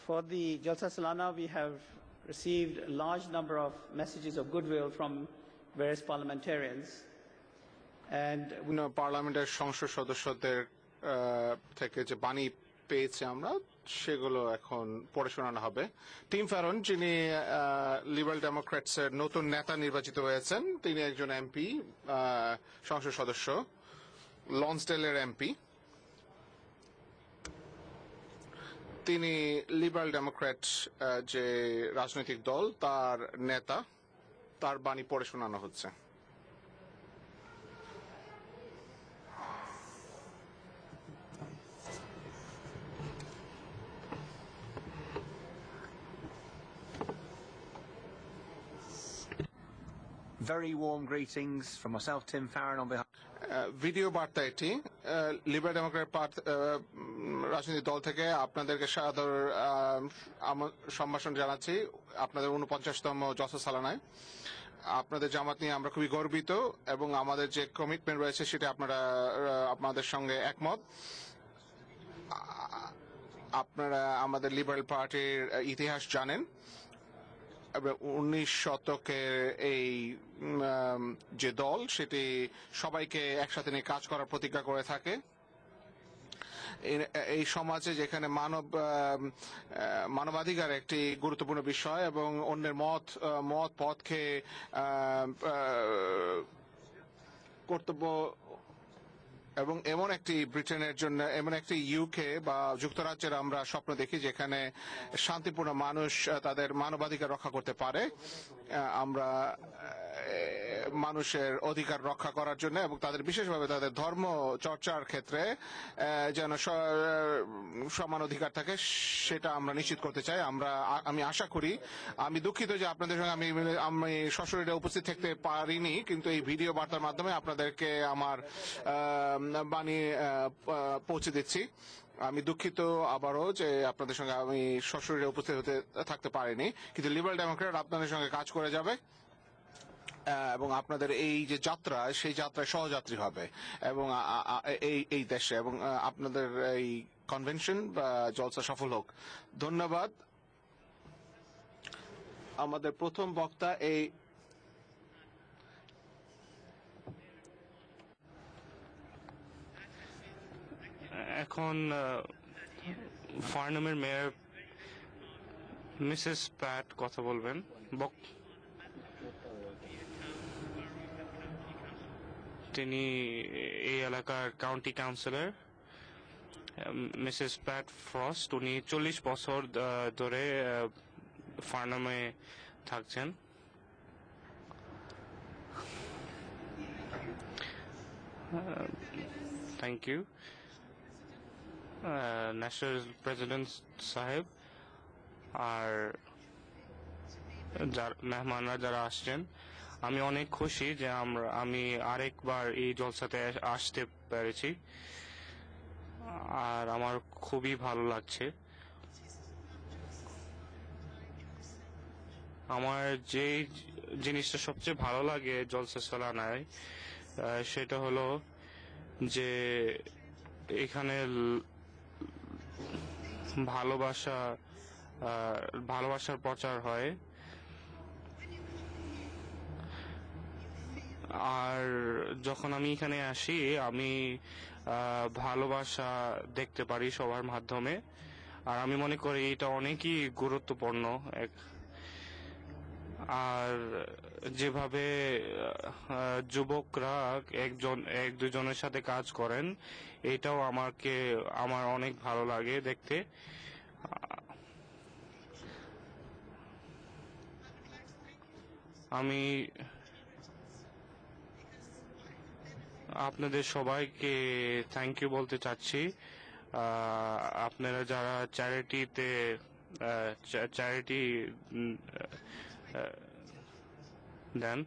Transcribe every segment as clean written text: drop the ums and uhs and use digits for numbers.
For the Jalsa Salana, we have received a large number of messages of goodwill from various parliamentarians. And পার্লামেন্টের সংসদ সদস্যদের থেকে যে বাণী পেয়েছে আমরা সেগুলো এখন পড়ে শোনানো হবে। টিম ফ্যারন, যিনি লিবারেল ডেমোক্র্যাটসের নতুন নেতা নির্বাচিত হয়েছেন, তিনি একজন এমপি, সংসদ সদস্য, লন্সডেলের এমপি। তিনি লিবারেল ডেমোক্র্যাট যে রাজনৈতিক দল তার নেতা, তার বাণী পড়ে শোনানো হচ্ছে। Very warm greetings from myself, Tim Farron, on behalf. Video বার্তা এটি লিবারেল ডেমোক্র্যাট রাজনৈতিক দল থেকে আপনাদেরকে সাদর সম্ভাষণ জানাচ্ছি আপনাদের 49তম জলসা সালানায়। আপনাদের জামাত নিয়ে আমরা খুবই গর্বিত এবং আমাদের যে কমিটমেন্ট রয়েছে সেটা আপনারা আপনাদের সঙ্গে একমত। আপনারা আমাদের লিবারেল পার্টির ইতিহাস জানেন। 19 শতকের এই যে দল সেটি সবাইকে একসাথে নিয়ে কাজ করার প্রতিজ্ঞা করে থাকে। এই সমাজে যেখানে মানবাধিকার একটি গুরুত্বপূর্ণ বিষয় এবং অন্যের মত পথকে কর্তব্য এবং এমন একটি ব্রিটেনের জন্য এমন একটি ইউকে বা যুক্তরাজ্যের আমরা স্বপ্ন দেখি যেখানে শান্তিপূর্ণ মানুষ তাদের মানবাধিকার রক্ষা করতে পারে। আমরা মানুষের অধিকার রক্ষা করার জন্য এবং তাদের বিশেষভাবে তাদের ধর্ম চর্চার ক্ষেত্রে যেন সমান অধিকার থাকে সেটা আমরা নিশ্চিত করতে চাই। আমি আশা করি, আমি দুঃখিত যে আপনাদের সঙ্গে আমি সশরীরে উপস্থিত থাকতে পারিনি, কিন্তু এই ভিডিও বার্তার মাধ্যমে আপনাদেরকে আমার বাণী পৌঁছে দিচ্ছি। আমি দুঃখিত আবারও যে আপনাদের সঙ্গে আমি সশরীরে উপস্থিত থাকতে পারিনি, কিন্তু লিবারেল ডেমোক্র্যাট আপনাদের সঙ্গে কাজ করে যাবে এবং আপনাদের এই যে যাত্রা সেই যাত্রায় সহযাত্রী হবে এবং এই দেশে এবং আপনাদের এই কনভেনশন বা জলসা সফল হোক। ধন্যবাদ। আমাদের প্রথম বক্তা এখন ফার্নামের মেয়র মিসেস প্যাট কথা বলবেন। তিনি এই এলাকার county councillor Mrs Pat Frost. উনি 40 বছর ধরে ফার্নামে থাকছেন। Thank you. ন্যাশনাল প্রেসিডেন্ট সাহেব আর মেহমানরা যারা আসছেন, আমি অনেক খুশি যে আমি আরেকবার এই জলসাতে আসতে পেরেছি আর আমার খুবই ভালো লাগছে। আমার যে জিনিসটা সবচেয়ে ভালো লাগে জলসা সালানায় সেটা হলো যে এখানে ভালোবাসার প্রচার হয় আর যখন আমি এখানে আসি আমি ভালোবাসা দেখতে পারি সবার মাধ্যমে আর আমি মনে করি এটা অনেকই গুরুত্বপূর্ণ। আর যেভাবে যুবকরা এক দুজনের সাথে কাজ করেন এটাও আমার অনেক ভালো লাগে দেখতে। আমি আপনাদের সবাইকে থ্যাংক ইউ বলতে চাচ্ছি। আপনারা যারা চ্যারিটি দেন।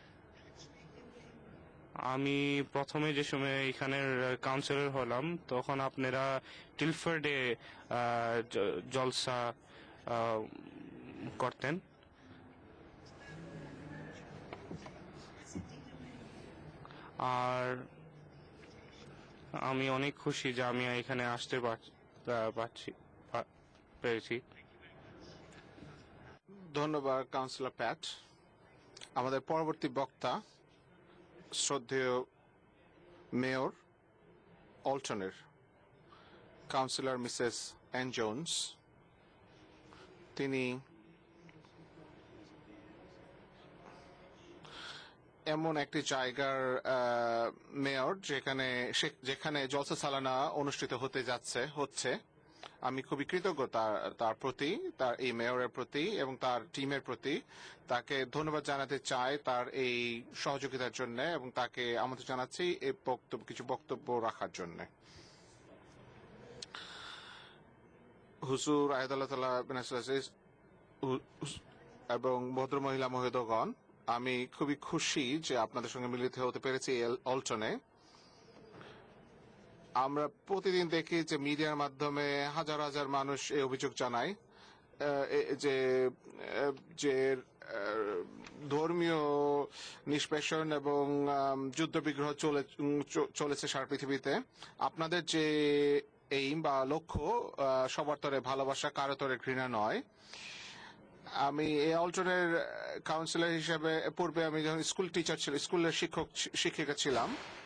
আমি প্রথমে যে সময় এখানের কাউন্সিলর হলাম তখন আপনারা টিলফোর্ডে জলসা করতেন। আর আমি অনেক খুশি যে আমি এখানে আসতে পেরেছি। ধন্যবাদ কাউন্সিলর প্যাট। আমাদের পরবর্তী বক্তা শ্রদ্ধেয় মেয়র অল্টনের কাউন্সিলর মিসেস অ্যান জোন্স। তিনি এমন একটি জায়গার মেয়র যেখানে জলসা সালানা অনুষ্ঠিত হচ্ছে। আমি খুবই কৃতজ্ঞ তার প্রতি, তার এই মেয়রের প্রতি এবং তার টিমের প্রতি। তাকে ধন্যবাদ জানাতে চাই তার এই সহযোগিতার জন্য এবং তাকে আমন্ত্রণ জানাচ্ছি এই কিছু বক্তব্য রাখার জন্য। হুজুর আয়াতুল্লাহ তাআলা বিন আজিজ এবং ভদ্রমহিলা মহোদয়গণ, আমি খুবই খুশি যে আপনাদের সঙ্গে মিলিত হতে পেরেছি অল্টনে। আমরা প্রতিদিন দেখি যে মিডিয়ার মাধ্যমে হাজার হাজার মানুষ এই অভিযোগ জানায় যে ধর্মীয় নিষ্পেষণ এবং যুদ্ধবিগ্রহ চলেছে সারা পৃথিবীতে। আপনাদের যে এইম বা লক্ষ্য সবার তরে ভালোবাসা, কারো তরে ঘৃণা নয়। আমি এই অল্টনের কাউন্সিলর হিসেবে পূর্বে আমি যখন স্কুলের শিক্ষিকা ছিলাম,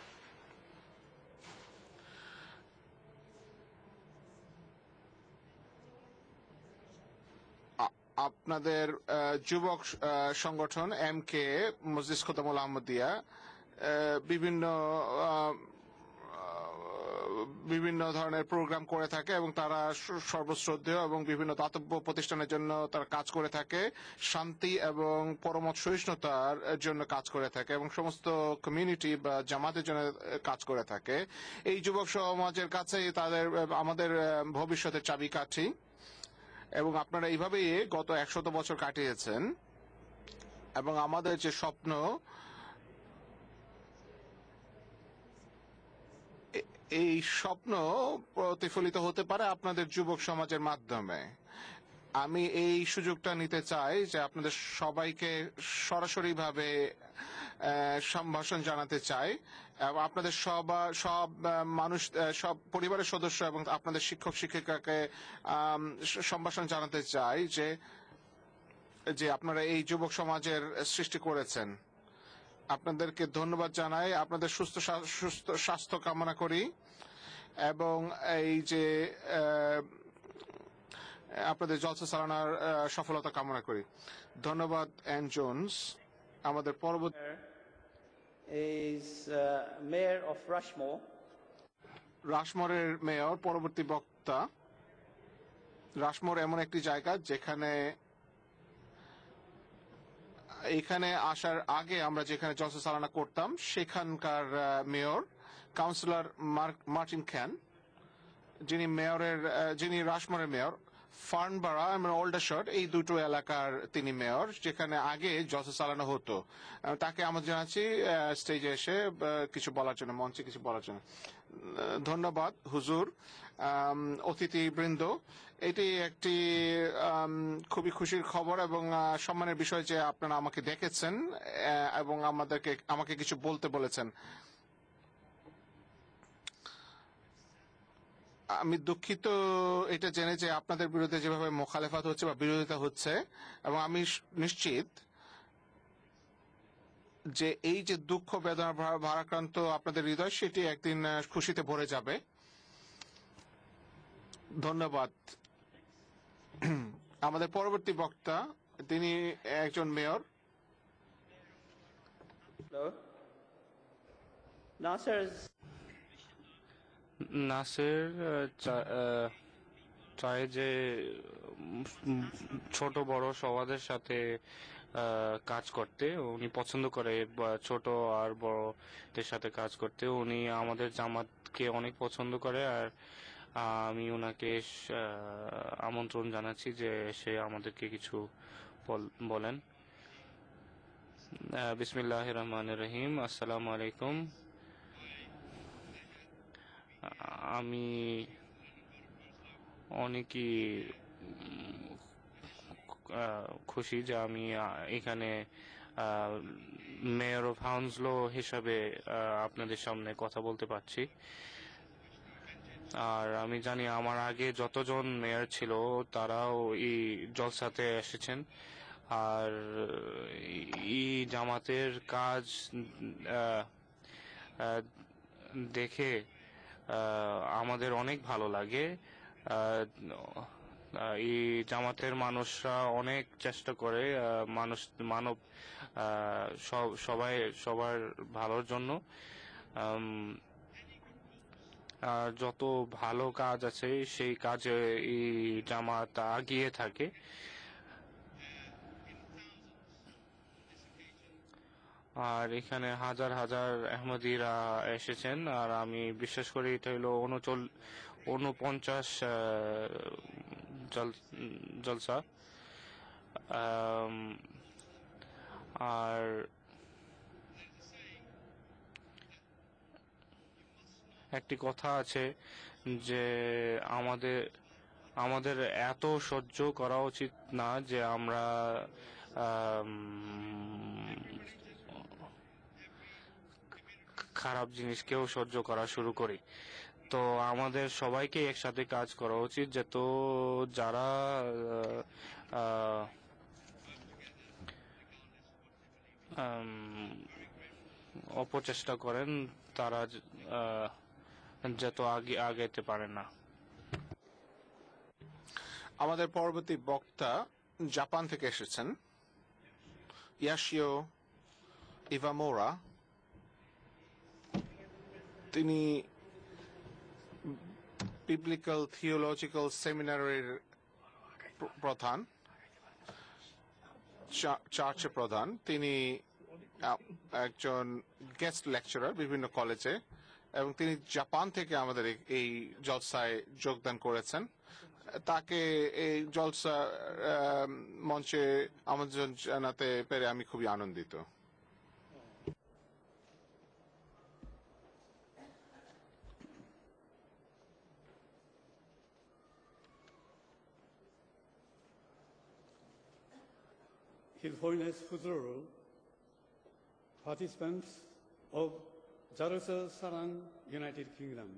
আপনাদের যুবক সংগঠন MK মজলিস খোদামুল আহমদিয়া বিভিন্ন ধরনের প্রোগ্রাম করে থাকে এবং তারা সর্বশ্রদ্ধেয় এবং বিভিন্ন দাতব্য প্রতিষ্ঠানের জন্য তারা কাজ করে থাকে, শান্তি এবং পরমত সহিষ্ণুতার জন্য কাজ করে থাকে এবং সমস্ত কমিউনিটি বা জামাতের জন্য কাজ করে থাকে। এই যুবক সমাজের কাছে আমাদের ভবিষ্যতের চাবিকাঠি এবং আপনারা এইভাবেই গত 100 বছর কাটিয়েছেন এবং আমাদের যে স্বপ্ন, এই স্বপ্ন প্রতিফলিত হতে পারে আপনাদের যুবক সমাজের মাধ্যমে। আমি এই সুযোগটা নিতে চাই যে আপনাদের সবাইকে সরাসরিভাবে সম্ভাষণ জানাতে চাই এবং আপনাদের সব মানুষ, সব পরিবারের সদস্য এবং আপনাদের শিক্ষক শিক্ষিকাকে সম্ভাষণ জানাতে চাই যে আপনারা এই যুবক সমাজের সৃষ্টি করেছেন। আপনাদেরকে ধন্যবাদ জানাই, আপনাদের সুস্থ স্বাস্থ্য কামনা করি এবং এই যে আপনাদের জলসা সালানার সফলতা কামনা করি। ধন্যবাদ অ্যান জোন্স। আমাদের পরবর্তী is Mayor of Rushmore. রাশমোরের মেয়র পরবর্তী বক্তা। রাশমোর এমন একটি জায়গা এখানে আসার আগে আমরা যেখানে জলসা সালানা করতাম সেখানকার মেয়র কাউন্সিলর মার্টিন খ্যান, যিনি রাশমোরের মেয়র। ফার্নবারা এবং ওল্ডারশট এই দুটো এলাকার তিনি মেয়র, যেখানে আগে জলসা চালানো হতো। তাকে আমন্ত্রণ জানাচ্ছি স্টেজে এসে কিছু বলার জন্য, মঞ্চে কিছু বলার জন্য। ধন্যবাদ হুজুর, অতিথিবৃন্দ। এটি একটি খুবই খুশির খবর এবং সম্মানের বিষয় যে আপনারা আমাকে ডেকেছেন এবং আমাকে কিছু বলতে বলেছেন। আমি দুঃখিত এটা জেনে যে আপনাদের বিরুদ্ধে যেভাবে মোখালেফাত হচ্ছে বা বিরোধিতা হচ্ছে, এবং আমি নিশ্চিত যে এই যে দুঃখ বেদনা ভারাক্রান্ত আপনাদের হৃদয়, সেটি একদিন খুশিতে ভরে যাবে। ধন্যবাদ। আমাদের পরবর্তী বক্তা, তিনি একজন মেয়র। Nasser চায় যে ছোট বড় সবাদের সাথে কাজ করতে। উনি পছন্দ করে ছোট আর বড়দের সাথে কাজ করতে। উনি আমাদের জামাতকে অনেক পছন্দ করে আর আমি ওনাকে আমন্ত্রণ জানাচ্ছি যে সে আমাদেরকে কিছু বলেন। বিসমিল্লাহির রহমানির রহিম। আসসালামু আলাইকুম। আমি অনেকই খুশি যে আমি এখানে মেয়র অফ হাউন্সলো হিসাবে আপনাদের সামনে কথা বলতে পারছি। আর আমি জানি আমার আগে যতজন মেয়র ছিল তারাও এই জলসাতে এসেছেন। আর এই জামাতের কাজ দেখে আমাদের অনেক ভালো লাগে। এই জামাতের মানুষরা অনেক চেষ্টা করে মানব সবার ভালোর জন্য। আর যত ভালো কাজ আছে সেই কাজে এই জামাত এগিয়ে থাকে। আর এখানে হাজার হাজার আহমদীরা এসেছেন, আর আমি বিশ্বাস করি এটা হলো 49 জলসা। আর একটি কথা আছে যে আমাদের এত সহ্য করা উচিত না যে আমরা খারাপ জিনিসকেও সহ্য করা শুরু করি। তো আমাদের সবাইকে একসাথে কাজ করা উচিত, যে তো যারা অপচেষ্টা করেন তারা যত আগাইতে পারে না। আমাদের পরবর্তী বক্তা জাপান থেকে এসেছেন, ইয়াশিও ইভামোরা। তিনি বিবলিক্যাল থিওলজিক্যাল সেমিনারির প্রধান, চার্চের প্রধান। তিনি একজন গেস্ট লেকচারার বিভিন্ন কলেজে, এবং তিনি জাপান থেকে আমাদের এই জলসায় যোগদান করেছেন। তাকে এই জলসা মঞ্চে আমন্ত্রণ জানাতে পেরে আমি খুবই আনন্দিত। His Holiness Fuzuru, participants of Jalsa Saran, United Kingdom.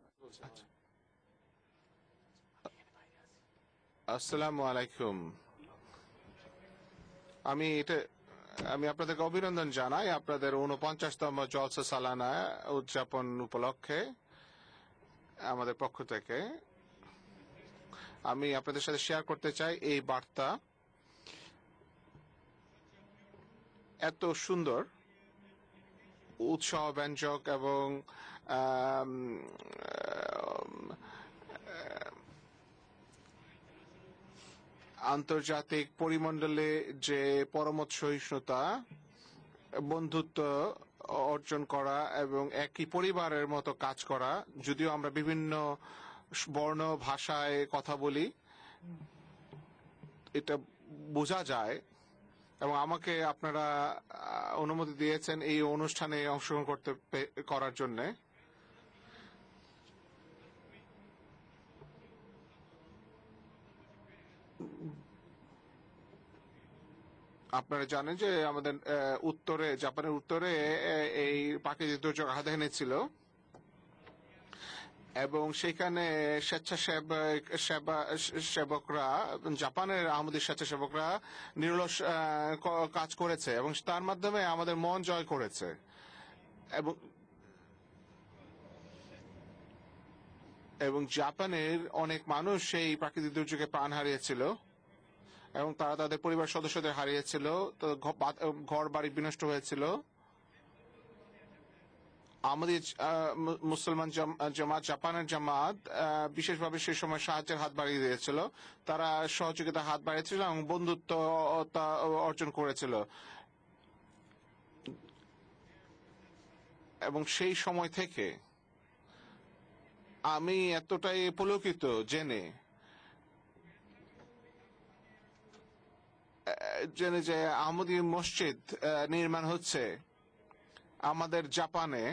আসসালামু আলাইকুম। আমি আপনাদেরকে অভিনন্দন জানাই আপনাদের 49তম জলসা সালানা উদযাপন উপলক্ষে আমাদের পক্ষ থেকে। আমি আপনাদের সাথে শেয়ার করতে চাই এই বার্তা। এত সুন্দর, উৎসাহ ব্যঞ্জক এবং আন্তর্জাতিক পরিমণ্ডলে যে পরমত সহিষ্ণুতা, বন্ধুত্ব অর্জন করা এবং একই পরিবারের মতো কাজ করা, যদিও আমরা বিভিন্ন বর্ণ ভাষায় কথা বলি, এটা বোঝা যায়। এবং আমাকে আপনারা অনুমতি দিয়েছেন এই অনুষ্ঠানে অংশগ্রহণ করার জন্য। আপনারা জানেন যে আমাদের জাপানের উত্তরে এই প্রাকৃতিক দুর্যোগ হাতে এনেছিল, এবং সেখানে স্বেচ্ছাসেবকরা, জাপানের আহমদী স্বেচ্ছাসেবকরা নিরলস কাজ করেছে এবং তার মাধ্যমে আমাদের মন জয় করেছে। এবং জাপানের অনেক মানুষ সেই প্রাকৃতিক দুর্যোগে প্রাণ হারিয়েছিল এবং তারা তাদের পরিবার সদস্যদের হারিয়েছিল, ঘর বাড়ি বিনষ্ট হয়েছিল। আমাদের মুসলমান জামাত, জাপানের জামাত বিশেষভাবে সেই সময় সাহায্যের হাত বাড়িয়ে দিয়েছিল। তারা সহযোগিতার হাত বাড়িয়েছিল এবং বন্ধুত্ব অর্জন করেছিল। এবং সেই সময় থেকে আমি এতটাই পুলকিত জেনে যে আহমদী মসজিদ নির্মাণ হচ্ছে আমাদের জাপানে।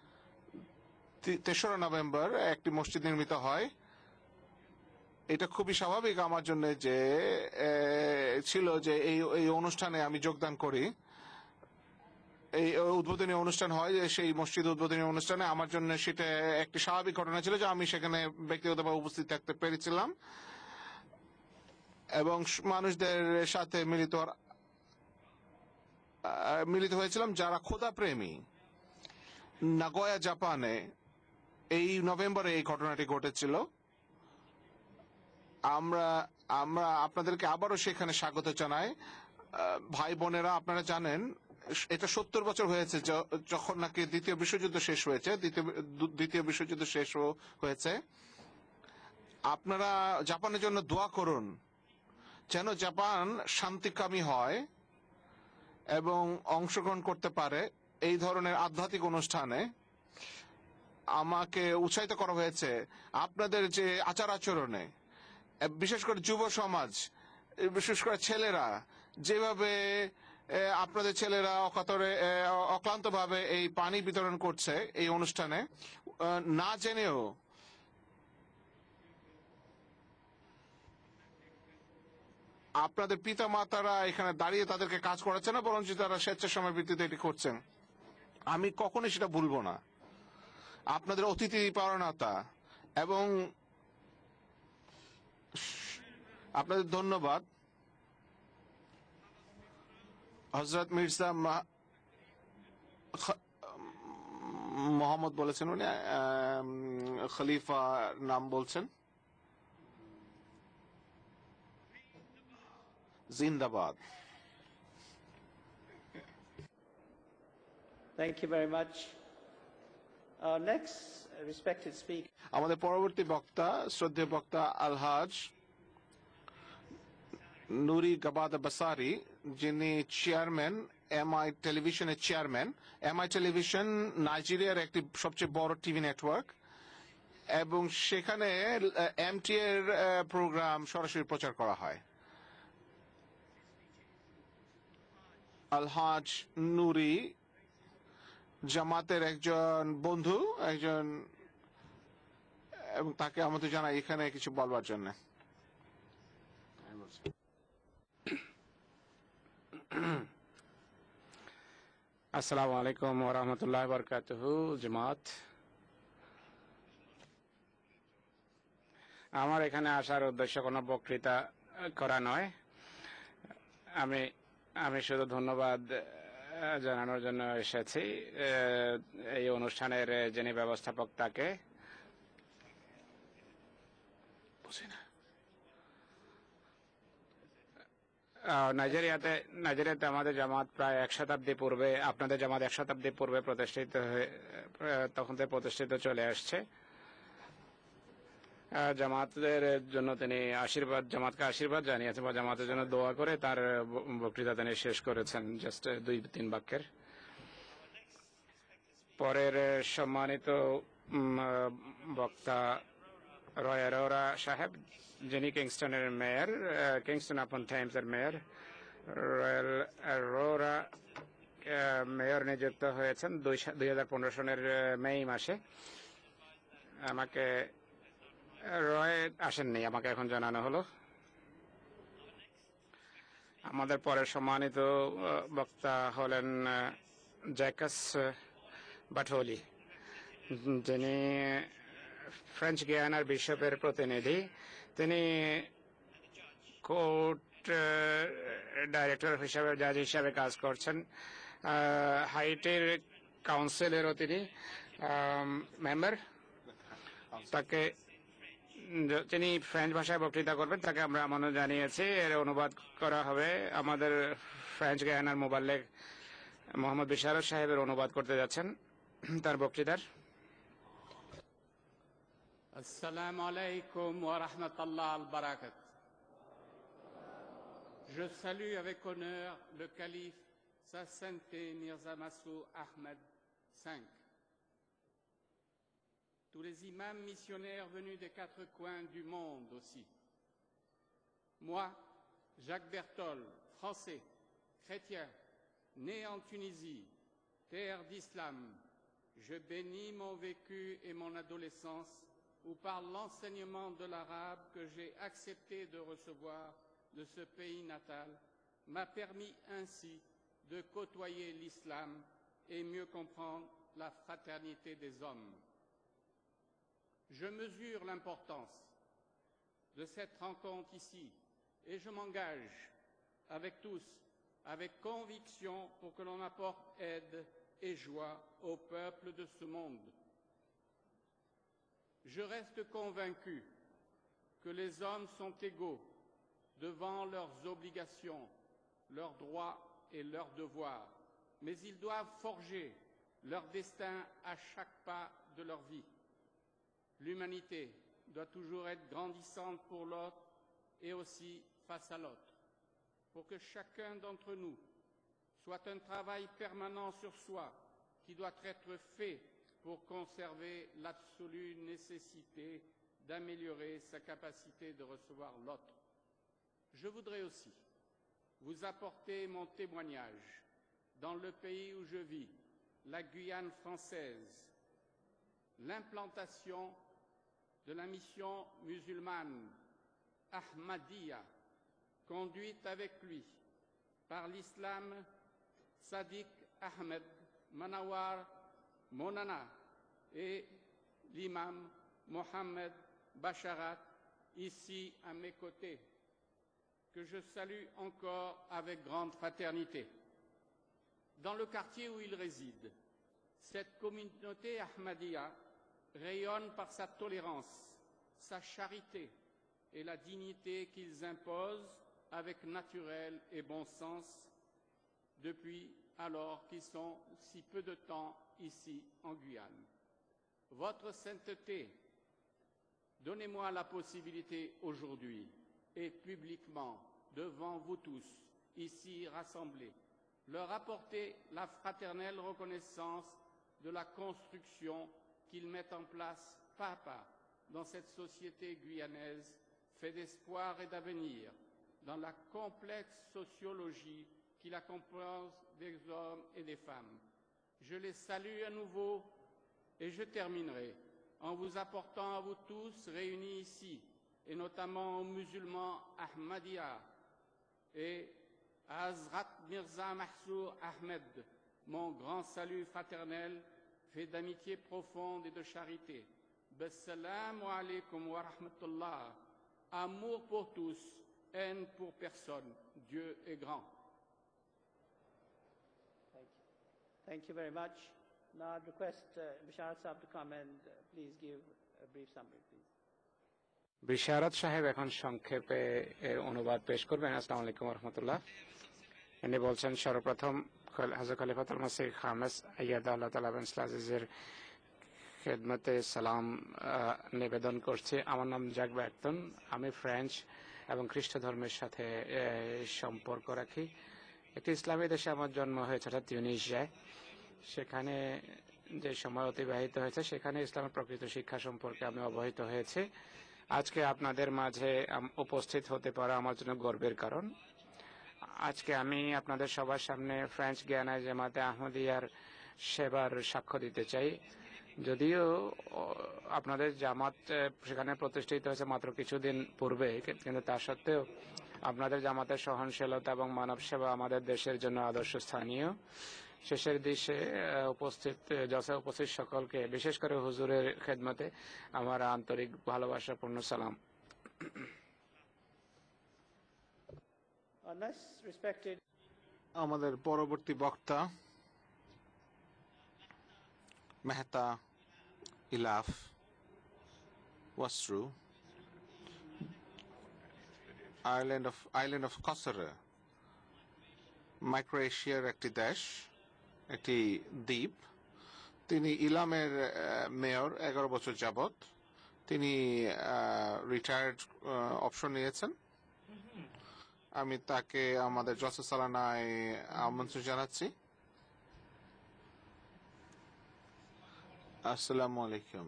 3রা নভেম্বর একটি মসজিদ নির্মিত হয়। এটা খুবই স্বাভাবিক আমার জন্য যে ছিল যে এই অনুষ্ঠানে আমি যোগদান করি। এই উদ্বোধনী অনুষ্ঠান হয়, যে সেই মসজিদ উদ্বোধনী অনুষ্ঠানে আমার জন্য সেটা একটি স্বাভাবিক ঘটনা ছিল যে আমি সেখানে ব্যক্তিগতভাবে উপস্থিত থাকতে পেরেছিলাম এবং মানুষদের সাথে মিলিত মিলিত হয়েছিলাম যারা খোদা প্রেমী। নাগোয়া জাপানে এই নভেম্বরে এই ঘটনাটি ঘটেছিল। আমরা আমরা আপনাদেরকে আবারও সেখানে স্বাগত জানাই। ভাই বোনেরা, আপনারা জানেন এটা 70 বছর হয়েছে যখন নাকি দ্বিতীয় বিশ্বযুদ্ধ শেষ হয়েছে। দ্বিতীয় বিশ্বযুদ্ধ শেষ হয়েছে। আপনারা জাপানের জন্য দোয়া করুন যেন জাপান শান্তিকামী হয় এবং অংশগ্রহণ করতে পারে এই ধরনের আধ্যাত্মিক অনুষ্ঠানে। আমাকে উৎসাহিত করা হয়েছে আপনাদের যে আচার আচরণে, বিশেষ করে যুব সমাজ, বিশেষ করে ছেলেরা যেভাবে আপনাদের ছেলেরা অকাতরে অক্লান্তভাবে এই পানি বিতরণ করছে এই অনুষ্ঠানে, না জেনেও আপনাদের পিতা মাতারা এখানে দাঁড়িয়ে তাদেরকে কাজ করাচ্ছে না, বরঞ্চ তারা স্বেচ্ছাসময় ভিত্তিতে এটি করছেন। আমি কখনোই সেটা ভুলবো না। আপনাদের অতিথি পরায়ণতা এবং আপনাদের ধন্যবাদ। হযরত মির্জা মোহাম্মদ বলেছেন, উনি খলিফা নাম বলছেন। জিন্দাবাদ। Thank you very much. Our next respected speaker. আমাদের পরবর্তী বক্তা শ্রদ্ধেয় বক্তা আলহাজ নুরি গাবাদা বাসারি, যিনি চেয়ারম্যান এমআই টেলিভিশনের চেয়ারম্যান। এমআই টেলিভিশন নাইজেরিয়ার একটি সবচেয়ে বড় টিভি নেটওয়ার্ক এবং সেখানে এমটি এর প্রোগ্রাম সরাসরি প্রচার করা হয়। আলহাজ নুরি জামাতের একজন বন্ধু, একজন, এবং তাকে আমাদের জানাই এখানে কিছু বলবার জন্য। আসসালামু আলাইকুম ওয়া রাহমাতুল্লাহি ওয়া বারাকাতুহু। জামাত, আমার এখানে আসার উদ্দেশ্য কোনো বক্তৃতা করা নয়। আমি শুধু ধন্যবাদ জানানোর জন্য এসেছি এই অনুষ্ঠানের যিনি ব্যবস্থাপক তাকে। নাইজেরিয়াতে আমাদের জামাত প্রায় 1 শতাব্দী পূর্বে, আপনাদের জামাত 1 শতাব্দী পূর্বে তখন থেকে প্রতিষ্ঠিত চলে আসছে। জামাতের জন্য তিনি জামাতকে আশীর্বাদ জানিয়েছেন বা জামাতের জন্য দোয়া করে তার বক্তৃতা তিনি শেষ করেছেন জাস্ট 2-3 বাক্যের। পরের সম্মানিত বক্তা রয় অরোরা সাহেব, যিনি কিংস্টনের মেয়র, কিংস্টন আপন থেমসের মেয়র। রয়্যাল অরোরা মেয়র নিযুক্ত হয়েছেন 2015 সনের মে মাসে। আমাকে রয় আসেননি, আমাকে এখন জানানো হলো। আমাদের পরের সম্মানিত বক্তা হলেন জ্যাকাস বাটহলি, যিনি ফ্রেঞ্চ গিয়ানার বিশপের প্রতিনিধি। তিনি কোর্ট ডাইরেক্টর হিসাবে, জাজ হিসাবে কাজ করছেন। হাইটির কাউন্সিলেরও তিনি মেম্বার। তিনি ফ্রেঞ্চ ভাষায় বক্তৃতা করবেন, তাকে আমরা আমন্ত্রণ জানিয়েছি। এর অনুবাদ করা হবে। আমাদের ফ্রেঞ্চ গায়ানার মোবাল্লেগ মোহাম্মদ বিশারত সাহেবের অনুবাদ করতে যাচ্ছেন তার বক্তৃতার। Assalamu alaikum wa rahmatullahi wa barakatuh. Je salue avec honneur le calife Sa Sainteté Mirza Masrour Ahmed V, tous les imams missionnaires venus des 4 coins du monde aussi. Moi, Jacques Berthold, français, chrétien, né en Tunisie, terre d'islam, je bénis mon vécu et mon adolescence où par l'enseignement de l'arabe que j'ai accepté de recevoir de ce pays natal m'a permis ainsi de côtoyer l'islam et mieux comprendre la fraternité des hommes. Je mesure l'importance de cette rencontre ici et je m'engage avec tous avec conviction pour que l'on apporte aide et joie au peuple de ce monde. Je reste convaincu que les hommes sont égaux devant leurs obligations, leurs droits et leurs devoirs, mais ils doivent forger leur destin à chaque pas de leur vie. L'humanité doit toujours être grandissante pour l'autre et aussi face à l'autre, pour que chacun d'entre nous soit un travail permanent sur soi qui doit être fait pour conserver l'absolue nécessité d'améliorer sa capacité de recevoir l'autre. Je voudrais aussi vous apporter mon témoignage dans le pays où je vis, la Guyane française, l'implantation de la mission musulmane Ahmadiyya, conduite avec lui par l'islam Sadiq Ahmed Manawar Monana et l'imam Mohamed Basharat, ici à mes côtés, que je salue encore avec grande fraternité. Dans le quartier où il réside, cette communauté Ahmadiyya rayonne par sa tolérance, sa charité et la dignité qu'ils imposent avec naturel et bon sens depuis alors qu'ils sont si peu de temps ici en Guyane. Votre sainteté, donnez-moi la possibilité aujourd'hui et publiquement devant vous tous, ici rassemblés, leur apporter la fraternelle reconnaissance de la construction qu'ils mettent en place pas à pas dans cette société guyanaise, faite d'espoir et d'avenir, dans la complexe sociologie qui la compose des hommes et des femmes. Je les salue à nouveau et je terminerai en vous apportant à vous tous réunis ici, et notamment aux musulmans Ahmadiyya et à Hazrat Mirza Mahsour Ahmed, mon grand salut fraternel fait d'amitié profonde et de charité. Assalamu alaikum wa rahmatullah. Amour pour tous, haine pour personne. Dieu est grand. Thank you very much. Now I'd request Bisharat Saab to come and please give a brief summary, please. বিশারত সাহেব এখন সংক্ষেপে এর অনুবাদ পেশ করবেন। আসসালামু আলাইকুম ওয়া রাহমাতুল্লাহ। ইনি বলছেন, সর্বপ্রথম হযরত খলিফাতুল মসিহ খামেস আইয়াদাল্লাহু তাআলা বিন আজিজের খেদমতে সালাম নিবেদন করছি। আমার নাম জ্যাক ব্যাকটন। আমি ফ্রেঞ্চ এবং খ্রিস্ট ধর্মের সাথে সম্পর্ক রাখি। একটি ইসলামী দেশে আমার জন্ম হয়েছে, অর্থাৎ তিউনিসিয়ায়। সেখানে যে সময় অতিবাহিত হয়েছে সেখানে ইসলামের প্রকৃত শিক্ষা সম্পর্কে আমি অবহিত হয়েছি। আজকে আপনাদের মাঝে উপস্থিত হতে পারা আমার জন্য গর্বের কারণ। আজকে আমি আপনাদের সবার সামনে ফ্রেঞ্চ গিয়ানা জামাতে আহমদিয়ার সেবার সাক্ষ্য দিতে চাই। যদিও আপনাদের জামাত সেখানে প্রতিষ্ঠিত হয়েছে মাত্র কিছুদিন পূর্বে, কিন্তু তা সত্ত্বেও আপনাদের জামাতের সহনশীলতা এবং মানব সেবা আমাদের দেশের জন্য আদর্শ স্থানীয়। শেষের দিকে উপস্থিত সকলকে, বিশেষ করে হুজুরের খেদমতে আমার আন্তরিক ভালোবাসাপূর্ণ সালাম। আমাদের পরবর্তী বক্তা মেহতা ইলাফ ওয়াসরু, আইল্যান্ড অফ কসরে, মাইক্রো এশিয়ার একটি দেশ, একটি দ্বীপ। তিনি ইলামের মেয়র 11 বছর যাবত। তিনি রিটায়ার্ড অপশন নিয়েছেন। আমি তাকে আমাদের জলসা সালানায় আমন্ত্রণ জানাচ্ছি। আসসালামু আলাইকুম।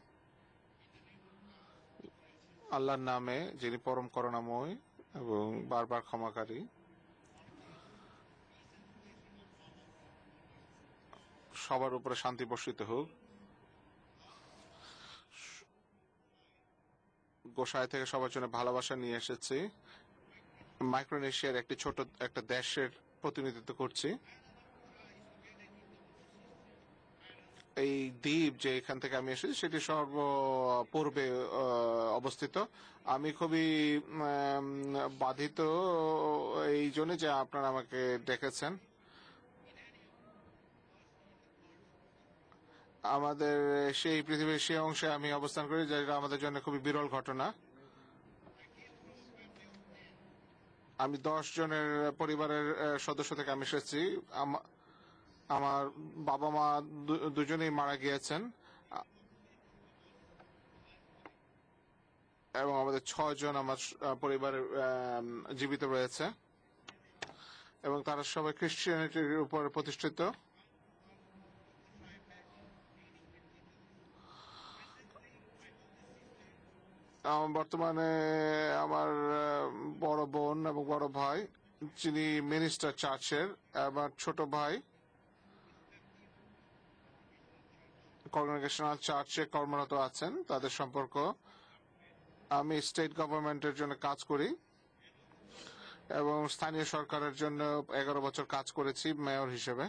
আল্লাহর নামে, যিনি পরম করুণাময় এবং বারবার ক্ষমাকারী। সবার উপরে শান্তি বর্ষিত হোক। গোসাই থেকে সবার জন্য ভালোবাসা নিয়ে এসেছি। মাইক্রোনেশিয়ার একটি ছোট একটা দেশের প্রতিনিধিত্ব করছি। এই দ্বীপ যে এখান থেকে আমি এসেছি সেটি সর্বপূর্বে অবস্থিত। আমি খুবই বাধিত এই জন্য যে আপনারা আমাকে ডেকেছেন। আমাদের সেই পৃথিবীর সেই অংশে আমি অবস্থান করি যেটা আমাদের জন্য খুবই বিরল ঘটনা। আমি 10 জনের পরিবারের সদস্য থেকে আমি এসেছি। আমার বাবা মা দুজনেই মারা গিয়েছেন এবং আমাদের 6 জন আমার পরিবারের জীবিত রয়েছে এবং তারা সবাই খ্রিস্টানিটির উপর প্রতিষ্ঠিত। বর্তমানে আমার বড় বোন এবং বড় ভাই যিনি মিনিস্টার চার্চের, আমার ছোট ভাই কংগ্রেগেশনাল চার্চে কর্মরত আছেন। তাদের সম্পর্ক, আমি স্টেট গভর্নমেন্টের জন্য কাজ করি এবং স্থানীয় সরকারের জন্য 11 বছর কাজ করেছি মেয়র হিসেবে।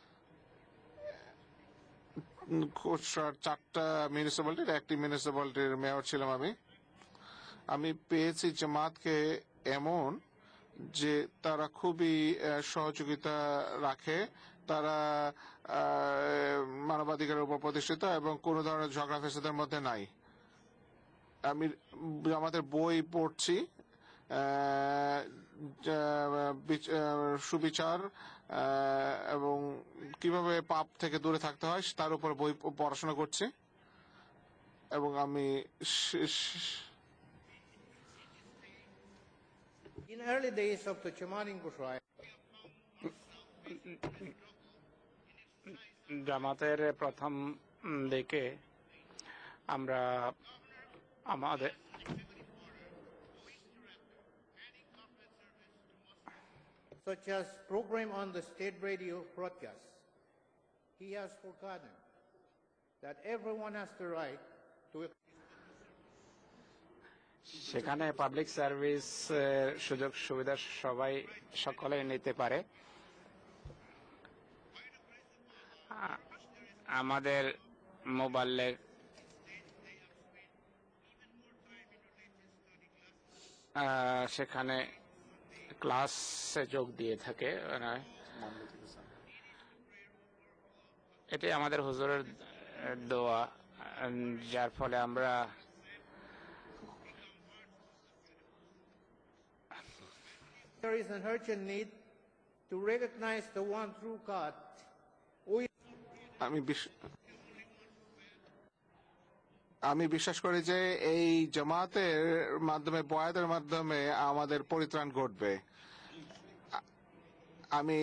4টা মিউনিসিপ্যালিটির একটি মিউনিসিপ্যালিটির মেয়র ছিলাম আমি পেয়েছি জামাতকে এমন যে তারা খুবই সহযোগিতা রাখে, তারা মানবাধিকারের উপর প্রতিষ্ঠিত এবং কোনো ধরনের ঝগড়া ফেসাদের মধ্যে নাই। আমি আমাদের বই পড়ছি, সুবিচার এবং কিভাবে পাপ থেকে দূরে থাকতে হয় তার উপর বই পড়াশোনা করছি এবং আমি In early days of the Jamaat in Kusrai, জামাতের প্রথম দিকে আমরা আমাদের such as program on the state radio broadcast, he has forgotten that everyone has the right to সেখানে পাবলিক সার্ভিস সুযোগ সুবিধা সকলে নিতে পারে। আমাদের মোবাইলে সেখানে ক্লাসে যোগ দিয়ে থাকে। এটি আমাদের হুজুরের দোয়া, যার ফলে আমরা there is an urgent need to recognize the one true God. আমি বিশ্বাস করি যে এই জামাতের মাধ্যমে, বয়াতের মাধ্যমে আমাদের পরিত্রাণ ঘটবে। আমি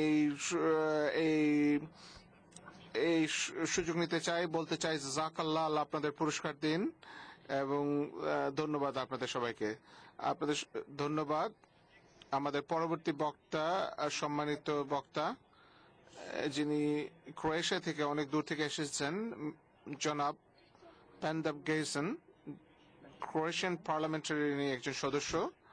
এই সুযোগ নিতে চাই, বলতে চাই জাযাকাল্লাহ, আল্লাহ আপনাদের পুরস্কার দিন এবং ধন্যবাদ আপনাদের সবাইকে। আপনাদের ধন্যবাদ। আমাদের পরবর্তী বক্তা, সম্মানিত বক্তা, যিনি ক্রোয়েশিয়া থেকে অনেক দূর থেকে এসেছেন, জনাব প্যান্ডাব গেসন, ক্রোয়েশিয়ান পার্লামেন্টারি একজন সদস্য।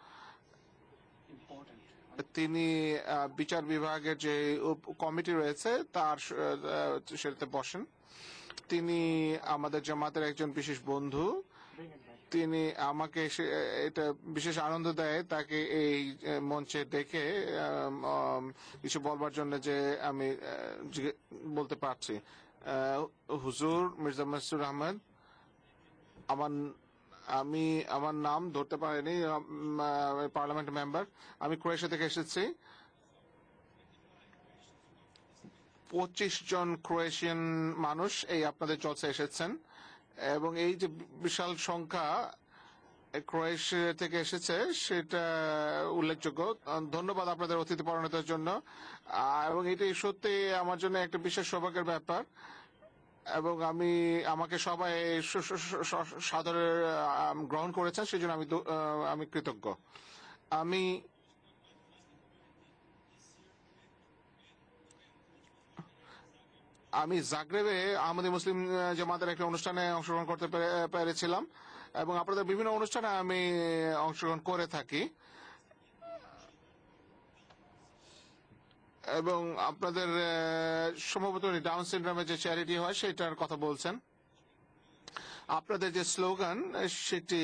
তিনি বিচার বিভাগের যে কমিটি রয়েছে তার সেটাতে বসেন। তিনি আমাদের জামাতের একজন বিশেষ বন্ধু। তিনি আমাকে এটা বিশেষ আনন্দ দেয় তাকে এই মঞ্চে ডেকে কিছু বলবার জন্য, যে আমি বলতে পারছি। হুজুর মির্জা মাসুর আহমদ, আমার নাম ধরতে পারিনি, পার্লামেন্ট মেম্বার। আমি ক্রোয়েশিয়া থেকে এসেছি। 25 জন ক্রোয়েশিয়ান মানুষ এই আপনাদের জলসা এসেছেন এবং এই যে বিশাল সংখ্যা ক্রোয়েশিয়া থেকে এসেছে সেটা উল্লেখযোগ্য। ধন্যবাদ আপনাদের অতিথি পরায়ণতার জন্য এবং এটি সত্যি আমার জন্য একটা বিশেষ সৌভাগ্যের ব্যাপার এবং আমাকে সবাই সাদরে গ্রহণ করেছেন, সেই জন্য আমি কৃতজ্ঞ। আমি জাগরেবে আহমদি মুসলিম জামাতের একটা অনুষ্ঠানে অংশগ্রহণ করতে পেরেছিলাম এবং আপনাদের বিভিন্ন অনুষ্ঠানে আমি অংশগ্রহণ করে থাকি এবং আপনাদের সম্ভবত ডাউন সিনড্রোমের যে চ্যারিটি হয় সেটার কথা বলছেন। আপনাদের যে স্লোগান সেটি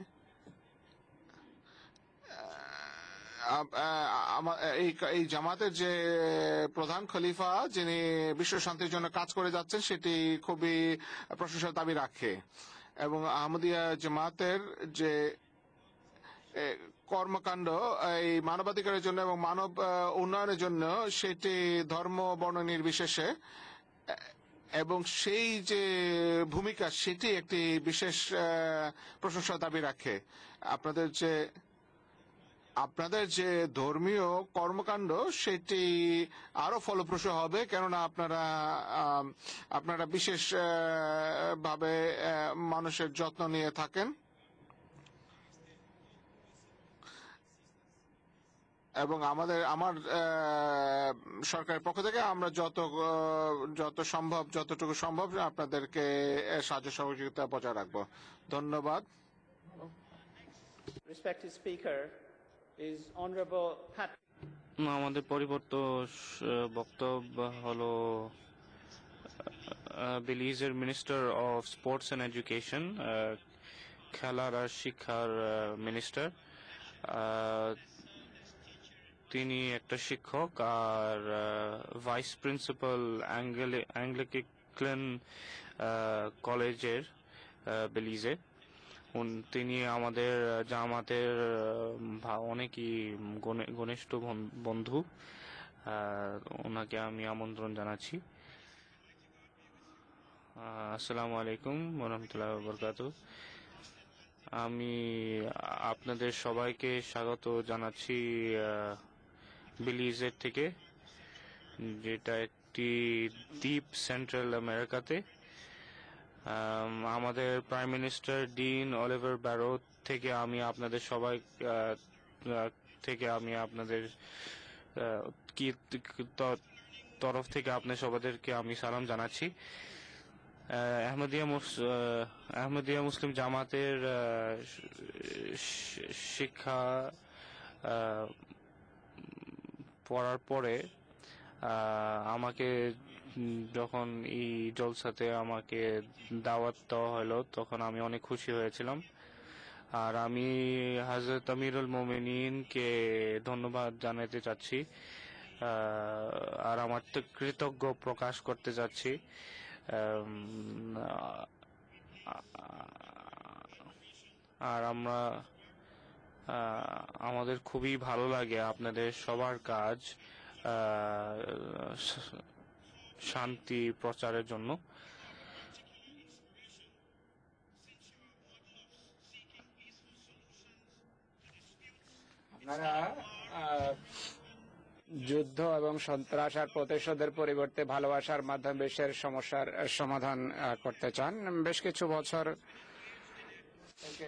এই জামাতের যে প্রধান খলিফা যিনি বিশ্ব শান্তির জন্য কাজ করে যাচ্ছেন সেটি খুবই প্রশংসার দাবি রাখে এবং আহমদিয়া জামাতের যে কর্মকাণ্ড এই মানবাধিকারের জন্য এবং মানব উন্নয়নের জন্য সেটি ধর্ম বর্ণ নির্বিশেষে এবং সেই যে ভূমিকা সেটি একটি বিশেষ প্রশংসার দাবি রাখে। আপনাদের যে ধর্মীয় কর্মকাণ্ড সেটি আরো ফলপ্রসূ হবে, কেননা আপনারা বিশেষ ভাবে মানুষের যত্ন নিয়ে থাকেন এবং আমার সরকারের পক্ষ থেকে আমরা যতটুকু সম্ভব আপনাদেরকে সাহায্য সহযোগিতা বজায় রাখবো। ধন্যবাদ। Respected Speaker is Honorable Pat. আমাদের পরিবর্ত বক্তব্য হলো বেলিজের minister of sports and education, খেলার আর শিক্ষার মিনিস্টার। তিনি একটা শিক্ষক আর ভাইস প্রিন্সিপাল অ্যাংলিকান কলেজের বেলিজে। তিনি আমাদের জামাতের অনেকই ঘনিষ্ঠ বন্ধু। ওনাকে আমি আমন্ত্রণ জানাচ্ছি। আসসালামু আলাইকুম ওয়া রাহমাতুল্লাহি ওয়া বারাকাতুহু। আমি আপনাদের সবাইকে স্বাগত জানাচ্ছি বেলিজের থেকে, যেটা একটি দ্বীপ সেন্ট্রাল আমেরিকাতে। আমাদের prime minister Dean Oliver Barrow থেকে আমি আপনাদের সবাই আপনাদের তরফ থেকে আপনাদের সবাইকে আমি সালাম জানাচ্ছি। আহমদিয়া মুসলিম জামাতের শিক্ষা পড়ার পরে আমাকে যখন এই জলসাতে আমাকে দাওয়াত দেওয়া হলো তখন আমি অনেক খুশি হয়েছিলাম। আর আমি হযরত আমিরুল মুমিনিনকে ধন্যবাদ জানাতে চাচ্ছি আর আমার কৃতজ্ঞ প্রকাশ করতে চাচ্ছি। আর আমাদের খুবই ভালো লাগে আপনাদের সবার কাজ শান্তি প্রচারের জন্য। আপনারা যুদ্ধ এবং সন্ত্রাস আর প্রতিশোধের পরিবর্তে ভালোবাসার মাধ্যমে বিশ্বের সমস্যার সমাধান করতে চান। বেশ কিছু বছর থেকে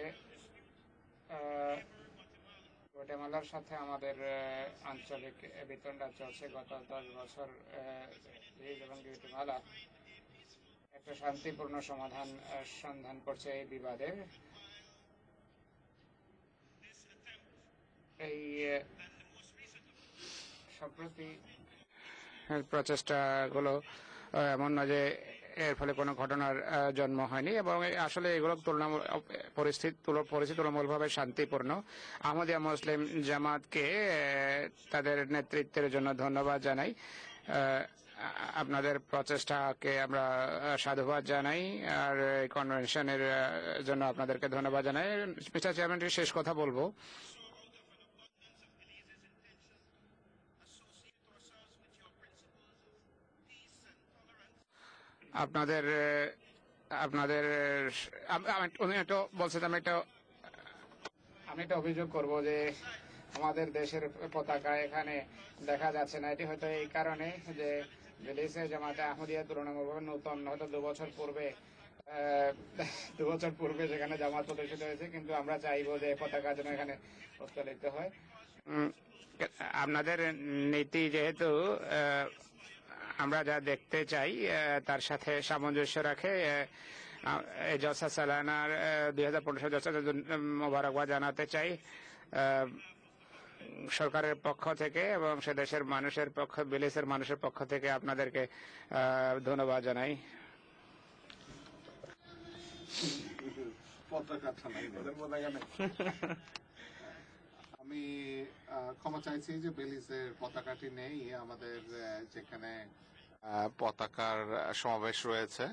গুয়াটেমালার সাথে আমাদের আঞ্চলিক বিতণ্ডা চলছে। গত 10 বছর লিজ এবং গুয়াটেমালা একটা শান্তিপূর্ণ সমাধান সন্ধান করছে এই বিবাদে। এই সম্প্রতি প্রচেষ্টাগুলো এমন নয় যে এর ফলে কোনো ঘটনার জন্ম হয়নি এবং আসলে এগুলো তুলনামূলকভাবে শান্তিপূর্ণ। আহমদিয়া মুসলিম জামাতকে তাদের নেতৃত্বের জন্য ধন্যবাদ জানাই। আপনাদের প্রচেষ্টাকে আমরা সাধুবাদ জানাই আর এই কনভেনশনের জন্য আপনাদেরকে ধন্যবাদ জানাই। মিস্টার চেয়ারম্যান, শেষ কথা বলবো, উনি একটা বলছেন, আমি একটা অভিযোগ করব যে আমাদের দেশের পতাকা এখানে দেখা যাচ্ছে না। এটি হয়তো এই কারণে যে বেলিজে জামাতে আহমদিয়া তুলনামূলকভাবে নতুন, হয়তো 2 বছর পূর্বে যেখানে জামাত প্রতিষ্ঠিত হয়েছে, কিন্তু আমরা চাইবো যে পতাকা যেন এখানে উত্তোলিত হয়। আপনাদের নীতি যেহেতু আমরা যা দেখতে চাই তার সাথে সামঞ্জস্য রাখে জলসা সালানার 2015 জলসা মোবারকবাদ জানাতে চাই। সরকারের পক্ষ থেকে এবং সে দেশের মানুষের পক্ষ বেলিজের মানুষের পক্ষ থেকে আপনাদেরকে ধন্যবাদ জানাই। আমি ক্ষমা চাইছি যে বেলিজের পতাকাটি নেই আমাদের যেখানে পতাকার সমাবেশ রয়েছে।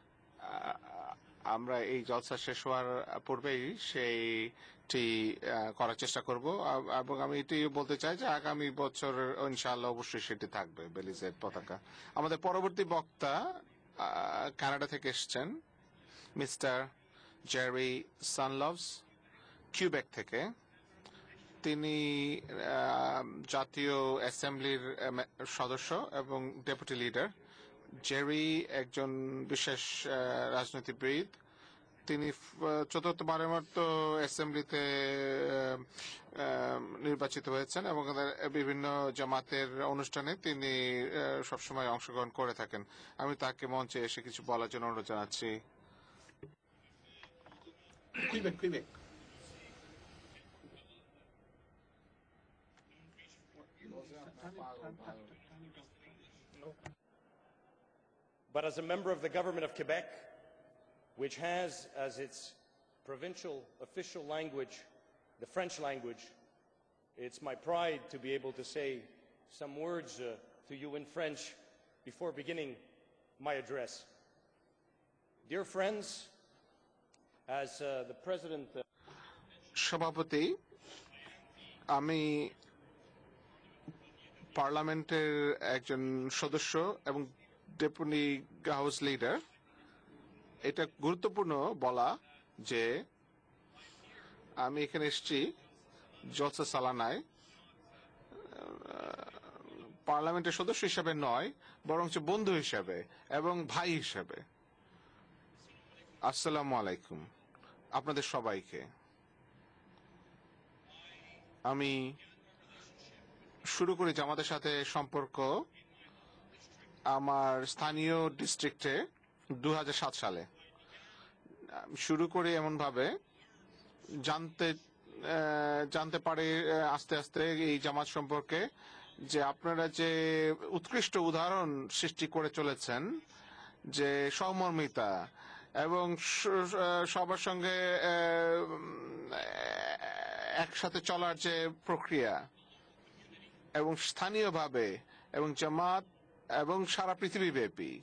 আমরা এই জলসা শেষ হওয়ার পূর্বেই সেইটি করার চেষ্টা করব এবং আমি এটি বলতে চাই যে আগামী বছর ইনশাআল্লাহ অবশ্যই সেটি থাকবে বেলিজের পতাকা। আমাদের পরবর্তী বক্তা কানাডা থেকে এসেছেন মিস্টার জেরি সানলভস কিউবেক থেকে। তিনি জাতীয় অ্যাসেম্বলির সদস্য এবং ডেপুটি লিডার। জেরি একজন বিশেষ রাজনীতিবিদ। তিনি চতুর্থবারের মতো অ্যাসেম্বলিতে নির্বাচিত হয়েছেন এবং বিভিন্ন জামাতের অনুষ্ঠানে তিনি সবসময় অংশগ্রহণ করে থাকেন। আমি তাকে মঞ্চে এসে কিছু বলার জন্য অনুরোধ জানাচ্ছি। But as a member of the government of Quebec, which has as its provincial official language the French language, it's my pride to be able to say some words to you in French before beginning my address. Dear friends, as the President... সভাপতি, আমি পার্লামেন্টের একজন সদস্য এবং deputy house leader. এটা গুরুত্বপূর্ণ বলা যে আমি এখানে এসেছি জলসা সালানায় পার্লামেন্টের সদস্য হিসাবে নয়, বরং বন্ধু হিসাবে এবং ভাই হিসাবে। আসসালামু আলাইকুম আপনাদের সবাইকে। আমি শুরু করি জামাতের সাথে সম্পর্ক আমার স্থানীয় ডিস্ট্রিক্টে 2007 সালে। শুরু করি এমন ভাবে জানতে পারি আস্তে আস্তে এই জামাত সম্পর্কে যে আপনারা যে উৎকৃষ্ট উদাহরণ সৃষ্টি করে চলেছেন, যে সহমর্মিতা এবং সবার সঙ্গে একসাথে চলার যে প্রক্রিয়া এবং স্থানীয়ভাবে এবং জামাত এবং সারা পৃথিবীব্যাপী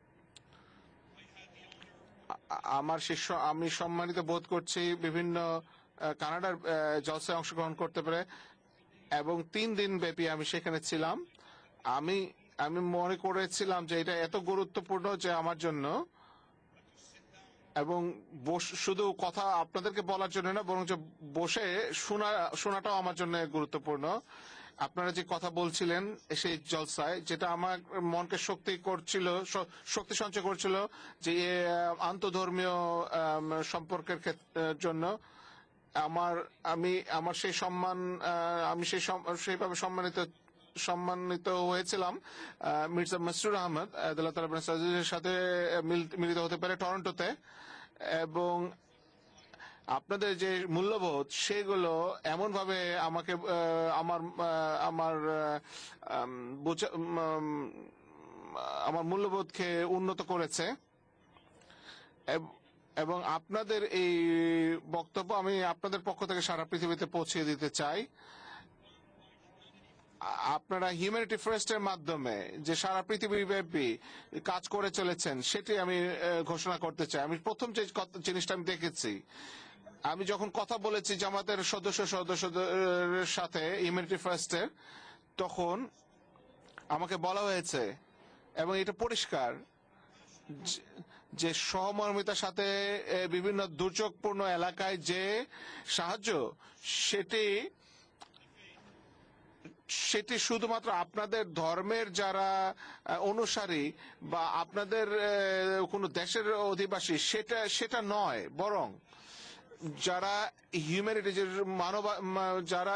আমি সম্মানিত বোধ করছি বিভিন্ন কানাডার জলসায় অংশগ্রহণ করতে পেরে এবং 3 দিন ব্যাপী আমি সেখানে ছিলাম। আমি মনে করেছিলাম যে এটা এত গুরুত্বপূর্ণ যে আমার জন্য, এবং শুধু কথা আপনাদেরকে বলার জন্য না, বরং যে বসে শোনাটাও আমার জন্য গুরুত্বপূর্ণ। আপনারা যে কথা বলছিলেন সেই জলসায়, যেটা আমার মনকে শক্তি সঞ্চয় করছিল যে আন্তধর্মীয় সম্পর্কের জন্য আমার সেই সম্মান, আমি সেইভাবে সম্মানিত হয়েছিলাম মির্জা মাসরুর আহমদ আল্লাহ তাআলা সাজিদের সাথে মিলিত হতে পারে টরন্টোতে। এবং আপনাদের যে মূল্যবোধ সেগুলো এমন ভাবে আমাকে আমার মূল্যবোধকে উন্নত করেছে এবং আপনাদের এই বক্তব্য আমি আপনাদের পক্ষ থেকে সারা পৃথিবীতে পৌঁছে দিতে চাই। আপনারা হিউম্যানিটি ফার্স্টের মাধ্যমে যে সারা পৃথিবীব্যাপী কাজ করে চলেছেন সেটি আমি ঘোষণা করতে চাই। আমি প্রথম যে জিনিসটা আমি দেখেছি, আমি যখন কথা বলেছি জামাতের সদস্যদের সাথে হিউম্যানিটি ফার্স্টের, তখন আমাকে বলা হয়েছে এবং এটা পরিষ্কার যে সহমর্মিতার সাথে বিভিন্ন দুর্যোগপূর্ণ এলাকায় যে সাহায্য সেটি শুধুমাত্র আপনাদের ধর্মের যারা অনুসারী বা আপনাদের কোনো দেশের অধিবাসী সেটা নয়, বরং যারা হিউম্যানিটি যারা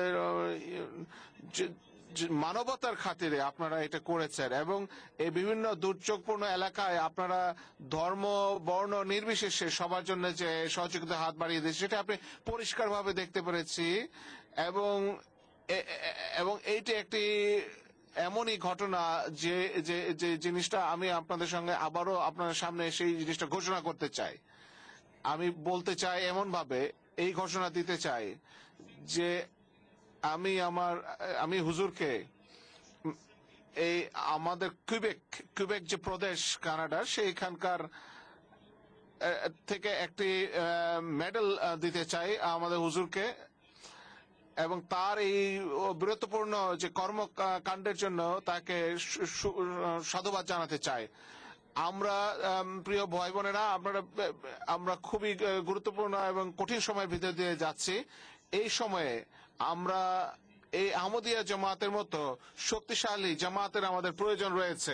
মানবতার খাতিরে আপনারা এটা করেছেন এবং এই বিভিন্ন দুর্যোগপূর্ণ এলাকায় আপনারা ধর্ম বর্ণ নির্বিশেষে সবার জন্য যে সহযোগিতা হাত বাড়িয়ে দিয়েছে সেটা আপনি পরিষ্কারভাবে দেখতে পেরেছি। এবং এবং এইটি একটি এমনই ঘটনা যে যে যে জিনিসটা আমি আপনাদের সঙ্গে আবারও আপনাদের সামনে সেই জিনিসটা ঘোষণা করতে চাই। আমি বলতে চাই এমন ভাবে, এই ঘোষণা দিতে চাই যে আমি হুজুরকে এই আমাদের কুইবেক যে প্রদেশ কানাডার, সেইখানকার থেকে একটি মেডেল দিতে চাই আমাদের হুজুরকে, এবং তার এই বীরত্বপূর্ণ যে কর্মকাণ্ডের জন্য তাকে সাধুবাদ জানাতে চাই। আমরা প্রিয় ভাই বোনেরা, আমরা খুবই গুরুত্বপূর্ণ এবং কঠিন সময়ের ভিতর দিয়ে যাচ্ছি। এই সময়ে আমরা এই আহমদিয়া জামাতের মতো শক্তিশালী জামাতের আমাদের প্রয়োজন রয়েছে।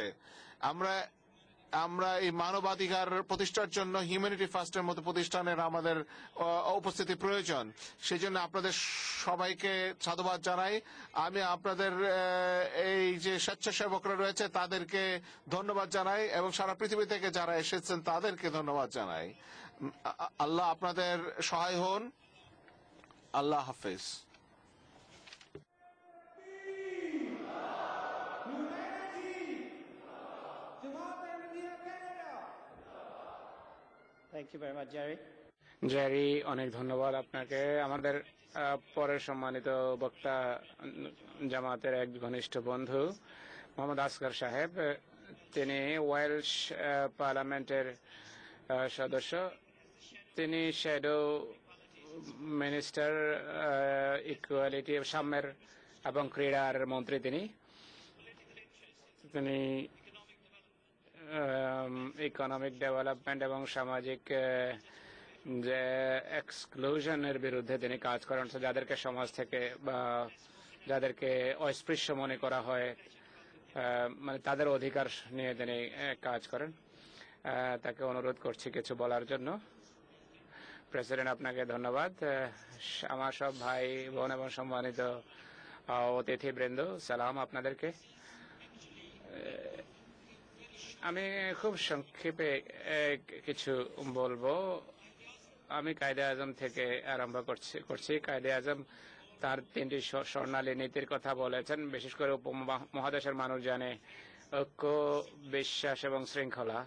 আমরা এই মানবাধিকার প্রতিষ্ঠার জন্য হিউম্যানিটি ফার্স্টের মতো প্রতিষ্ঠানের আমাদের উপস্থিতি প্রয়োজন। সেই জন্য আপনাদের সবাইকে সাধুবাদ জানাই। আমি আপনাদের এই যে স্বেচ্ছাসেবকরা রয়েছে তাদেরকে ধন্যবাদ জানাই, এবং সারা পৃথিবী থেকে যারা এসেছেন তাদেরকে ধন্যবাদ জানাই। আল্লাহ আপনাদের সহায় হন। আল্লাহ হাফেজ। Thank you very much, Jerry. Jerry, অনেক ধন্যবাদ আপনাকে। আমাদের পরের সম্মানিত বক্তা জামাতের এক ঘনিষ্ঠ বন্ধু মোহাম্মদ আসগর সাহেব। তিনি ওয়েলশ পার্লামেন্টের সদস্য, তিনি শ্যাডো মিনিস্টার ইকুয়ালিটি, সাম্যের এবং ক্রীড়ার মন্ত্রী। তিনি ইকোনমিক ডেভেলপমেন্ট এবং সামাজিক যে এক্সক্লুশনের বিরুদ্ধে তিনি কাজ করেন, যাদেরকে সমাজ থেকে বা যাদেরকে অস্পৃশ্য মনে করা হয়, মানে তাদের অধিকার নিয়ে তিনি কাজ করেন। তাকে অনুরোধ করছি কিছু বলার জন্য। প্রেসিডেন্ট, আপনাকে ধন্যবাদ। আমার সব ভাই বোন এবং সম্মানিত অতিথিবৃন্দ, সালাম আপনাদেরকে। আমি খুব সংক্ষেপে কিছু বলবো। আমি কায়েদে আজম থেকে আরম্ভ করছি। কায়েদে আজম তার 3টি স্বর্ণালী নীতির কথা বলেছেন। বিশেষ করে উপমহাদেশের মানুষ জানে ঐক্য, বিশ্বাস এবং শৃঙ্খলা।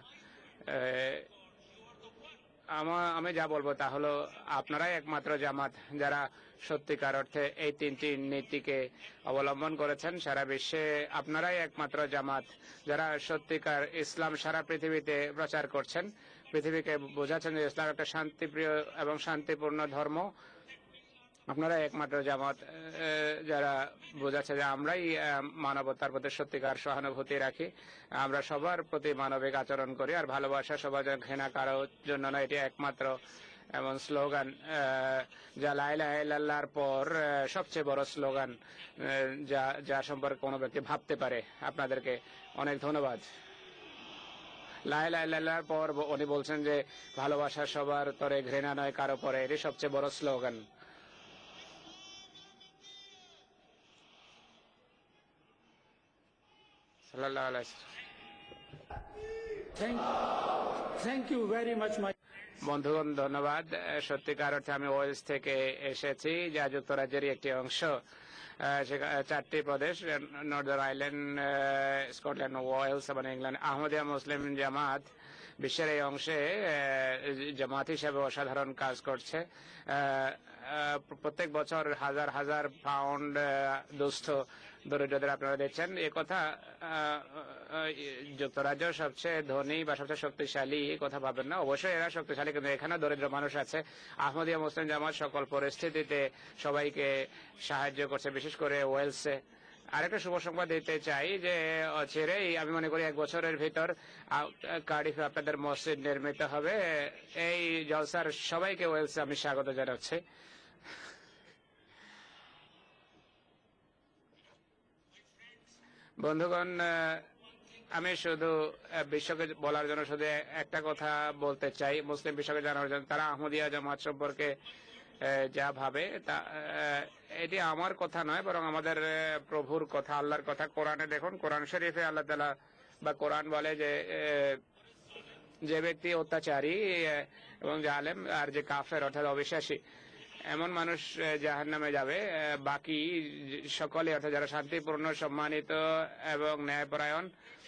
আমি যা বলবো তা হলো, আপনারাই একমাত্র জামাত যারা সত্যিকার অর্থে এই 3টি নীতিকে অবলম্বন করেছেন। সারা বিশ্বে আপনারাই একমাত্র জামাত যারা সত্যিকার ইসলাম সারা পৃথিবীতে প্রচার করছেন, পৃথিবীকে বোঝাচ্ছেন যে ইসলাম একটা শান্তিপ্রিয় এবং শান্তিপূর্ণ ধর্ম। আপনারা একমাত্র জামাত যারা বোঝাচ্ছে যে আমরাই মানবতার প্রতি সত্যিকার সহানুভূতি রাখি, আমরা সবার প্রতি মানবিক আচরণ করি, আর ভালোবাসা সবার ঘৃণা কারোর জন্য না। এটি একমাত্র এমন স্লোগান যা লা ইলাহা ইল্লাল্লাহর পর সবচেয়ে বড় স্লোগান যা সম্পর্কে কোনো ব্যক্তি ভাবতে পারে। আপনাদেরকে অনেক ধন্যবাদ। লা ইলাহা ইল্লাল্লাহর পর উনি বলছেন যে ভালোবাসা সবার তরে, ঘৃণা নয় কারো পরে। এটি সবচেয়ে বড় slogan. Thank you very much, my বন্ধুগণ, ধন্যবাদ। সত্যিকার অর্থে আমি ওয়েলস থেকে এসেছি, যা যুক্তরাজ্যেরই একটি অংশ। 4টি প্রদেশ, নর্দার্ন আইল্যান্ড, স্কটল্যান্ড, ওয়েলস এবং ইংল্যান্ড। আহমদিয়া মুসলিম জামাত বিশ্বের এই অংশে জামাত হিসেবে অসাধারণ কাজ করছে। প্রত্যেক বছর হাজার হাজার পাউন্ড দুস্থ দরিদ্রদের আপনারা দিচ্ছেন। এ কথা যুক্তরাজ্য সবচেয়ে ধনী বা সবচেয়ে শক্তিশালী কথা ভাবেন না, অবশ্যই এরা শক্তিশালী, কিন্তু এখানে দরিদ্র মানুষ আছে। আহমদিয়া মুসলিম জামাত সকল পরিস্থিতিতে সবাইকে সাহায্য করছে, বিশেষ করে ওয়েলসে। আরেকটা শুভ সংবাদ দিতে চাই যে অচিরেই, আমি মনে করি 1 বছরের ভিতর কার্ডিফে আপনাদের মসজিদ নির্মিত হবে। এই জলসার সবাইকে ওয়েলসে আমি স্বাগত জানাচ্ছি। বন্ধুগণ, আমি শুধু বিশ্বকে বলার জন্য শুধু একটা কথা বলতে চাই, মুসলিম বিশ্বকে জানার জন্য তারা আহমদিয়া জামাত সম্পর্কে যা ভাবে তা এটি আমার কথা নয়, বরং আমাদের প্রভুর কথা, আল্লাহর কথা। কোরআনে দেখুন, কোরআন শরীফে আল্লাহ তাআলা বা কোরআন বলে যে ব্যক্তি অত্যাচারী এবং জালেম আর যে কাফের অর্থাৎ অবিশ্বাসী, এমন মানুষ জাহান্নামে যাবে, বাকি সকলে অর্থাৎ যারা শান্তিপূর্ণ, সম্মানিত এবং ন্যায়পরায়ণ,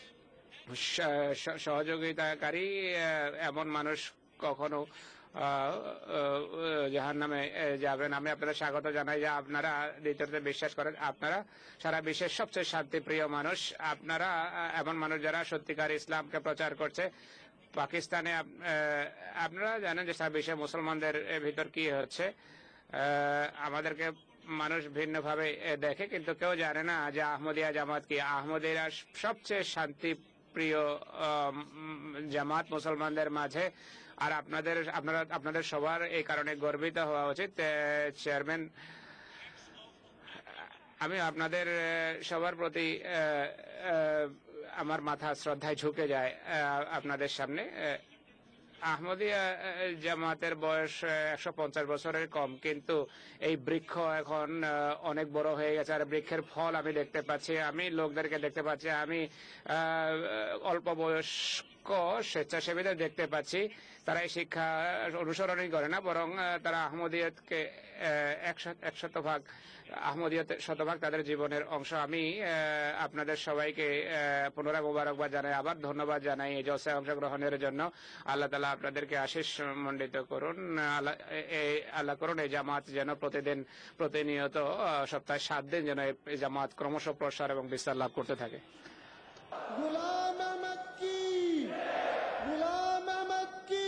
সহযোগিতাকারী এমন মানুষ কখনো জাহান্নামে যাবেন। আমি আপনাদের স্বাগত জানাই যে আপনারা দ্বিতীয়তে বিশ্বাস করেন আপনারা সারা বিশ্বের সবচেয়ে শান্তিপ্রিয় মানুষ। আপনারা এমন মানুষ যারা সত্যিকার ইসলামকে প্রচার করছে। পাকিস্তানে আপনারা জানেন যে সারা বিশ্বে মুসলমানদের ভিতর কি হচ্ছে। আমাদেরকে মানুষ ভিন্নভাবে দেখে, কিন্তু কেউ জানে না যে আহমদিয়া জামাত কি। আহমদিয়া সবচেয়ে শান্তিপ্রিয় জামাত মুসলমানদের মাঝে। আর আপনাদের সবার এই কারণে গর্বিত হওয়া উচিত। চেয়ারম্যান, আমি আপনাদের সবার প্রতি আমার মাথা শ্রদ্ধায় ঝুঁকে যায় আপনাদের সামনে। আহমদিয়া জামাতের বয়স 150 বছরের কম, কিন্তু এই বৃক্ষ এখন অনেক বড় হয়ে গেছে আর বৃক্ষের ফল আমি দেখতে পাচ্ছি। আমি লোকদেরকে দেখতে পাচ্ছি, আমি অল্প বয়স্ক স্বেচ্ছাসেবীদের দেখতে পাচ্ছি। তারা এই শিক্ষা অনুসরণই করে না, বরং তারা আহমদিয়তকে 100% আহমদিয়ত শতভাগ তাদের জীবনের অংশ। আমি আপনাদের সবাইকে পুনরায় মোবারকবাদ জানাই, আবার ধন্যবাদ জানাই এই জলসায় অংশগ্রহণের জন্য। আল্লাহ তাআলা আপনাদেরকে আশীষ মণ্ডিত করুন। আল্লাহ করুন এই জামাত যেন প্রতিনিয়ত সপ্তাহে 7 দিন যেন এই জামাত ক্রমশ প্রসার এবং বিস্তার লাভ করতে থাকে। গোলাম আহমদ কি, গোলাম আহমদ কি।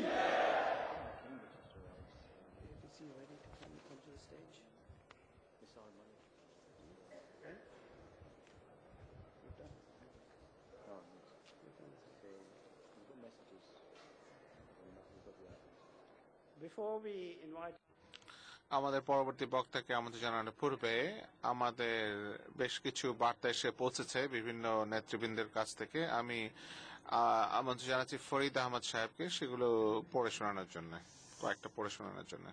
Before we invite আমাদের পরবর্তী বক্তাকে আমাদের জানানোর পূর্বে আমাদের বেশ কিছু বার্তা এসে পৌঁছেছে বিভিন্ন নেতৃবৃন্দের কাছ থেকে। আমি আমন্ত্রণ জানাচ্ছি ফরিদ আহমদ সাহেবকে সেগুলো পড়ে শোনানোর জন্য, কয়েকটা পড়ে শোনানোর জন্য।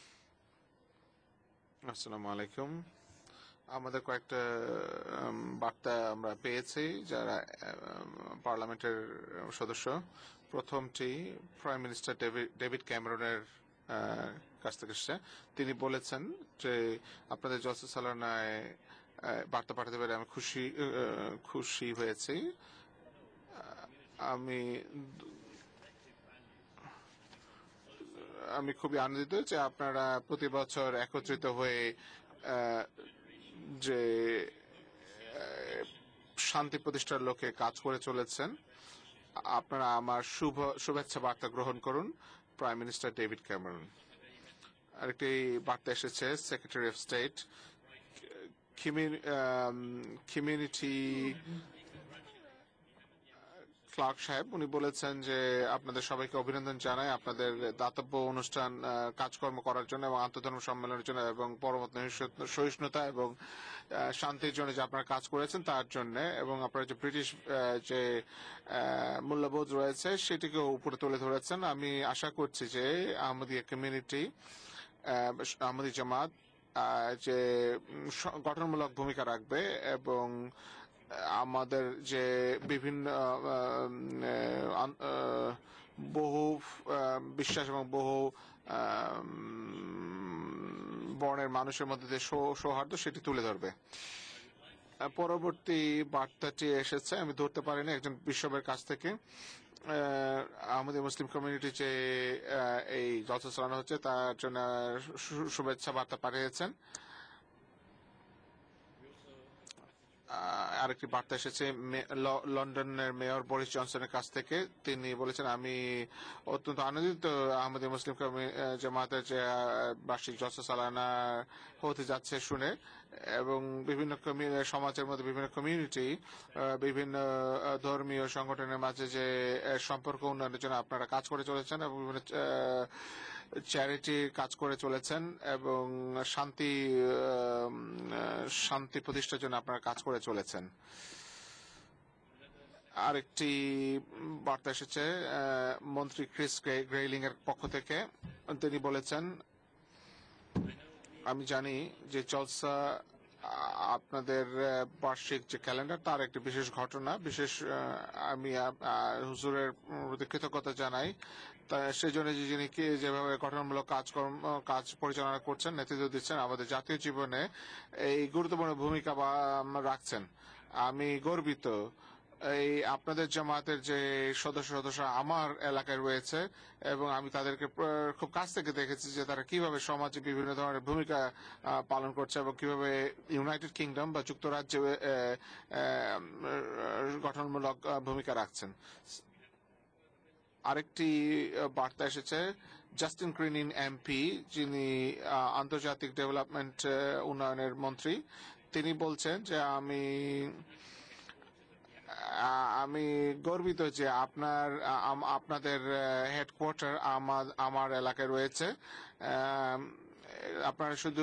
আসসালামু আলাইকুম। আমাদের কয়েকটা বার্তা আমরা পেয়েছি যারা পার্লামেন্টের সদস্য। প্রথমটি প্রাইম মিনিস্টার ডেভিড ক্যামেরনের কাছ থেকে এসেছে। তিনি বলেছেন যে আপনাদের জলসা সালানায় বার্তা পাঠাতে পেরে আমি খুশি হয়েছি। আমি খুবই আনন্দিত যে আপনারা প্রতি বছর একত্রিত হয়ে যে শান্তি প্রতিষ্ঠার লক্ষ্যে কাজ করে চলেছেন। আপনারা আমার শুভেচ্ছা বার্তা গ্রহণ করুন, প্রাইম মিনিস্টার ডেভিড ক্যামেরন। আরেকটি বার্তা এসেছে secretary of state community Clarke সাহেব। উনি বলেছেন যে আপনাদের সবাইকে অভিনন্দন জানাই আপনাদের দাতব্য অনুষ্ঠান কাজকর্ম করার জন্য এবং আন্তঃধর্ম সম্মেলনের জন্য এবং পরমত সহিষ্ণুতা এবং শান্তির জন্য যে আপনারা কাজ করেছেন তার জন্য, এবং আপনারা যে ব্রিটিশ যে মূল্যবোধ রয়েছে সেটিকে উপরে তুলে ধরেছেন। আমি আশা করছি যে আহমদিয়া কমিউনিটি, আহমদি জামাত যে গঠনমূলক ভূমিকা রাখবে এবং আমাদের যে বিভিন্ন বহু বিশ্বাস এবং বহু বর্ণের মানুষের মধ্যে যে সৌহার্দ্য সেটি তুলে ধরবে। পরবর্তী বার্তাটি এসেছে, আমি ধরতে পারিনি, একজন বিশ্ববের কাছ থেকে। আমাদের মুসলিম কমিউনিটি যে এই জলসা চালানো হচ্ছে তার জন্য শুভেচ্ছা বার্তা পাঠিয়েছেন। আরেকটি বার্তা এসেছে লন্ডনের মেয়র বরিস জনসনের কাছ থেকে। তিনি বলেছেন আমি অত্যন্ত আনন্দিত আমাদের মুসলিম জামাতের যে বার্ষিক জলসা সালানা হতে যাচ্ছে শুনে, এবং বিভিন্ন সমাজের মধ্যে বিভিন্ন কমিউনিটি, বিভিন্ন ধর্মীয় সংগঠনের মাঝে যে সম্পর্ক উন্নয়নের জন্য আপনারা কাজ করে চলেছেন এবং বিভিন্ন চ্যারিটি কাজ করে চলেছেন এবং শান্তি প্রতিষ্ঠার জন্য আপনারা কাজ করে চলেছেন। আরেকটি বার্তা এসেছে মন্ত্রী ক্রিস গ্রেইলিং এর পক্ষ থেকে। তিনি বলেছেন আমি জানি যে জলসা আপনাদের বার্ষিক যে ক্যালেন্ডার তার একটি বিশেষ ঘটনা বিশেষ আমি হুজুরের প্রতি কৃতজ্ঞতা জানাই সেই জন্য যিনি যেভাবে গঠনমূলক কাজ পরিচালনা করছেন নেতৃত্ব দিচ্ছেন আমাদের জাতীয় জীবনে এই গুরুত্বপূর্ণ ভূমিকা রাখছেন আমি গর্বিত এই আপনাদের জামাতের যে সদস্য আমার এলাকায় রয়েছে এবং আমি তাদেরকে খুব কাছ থেকে দেখেছি যে তারা কিভাবে সমাজে বিভিন্ন ধরনের ভূমিকা পালন করছে এবং কিভাবে ইউনাইটেড কিংডম বা যুক্তরাজ্যে গঠনমূলক ভূমিকা রাখছেন আরেকটি বার্তা এসেছে জাস্টিন ক্রিনিন এমপি যিনি আন্তর্জাতিক ডেভেলপমেন্ট উন্নয়নের মন্ত্রী তিনি বলছেন যে আমি গর্বিত যে আপনাদের হেডকোয়ার্টার আমার এলাকায় রয়েছে আপনারা শুধু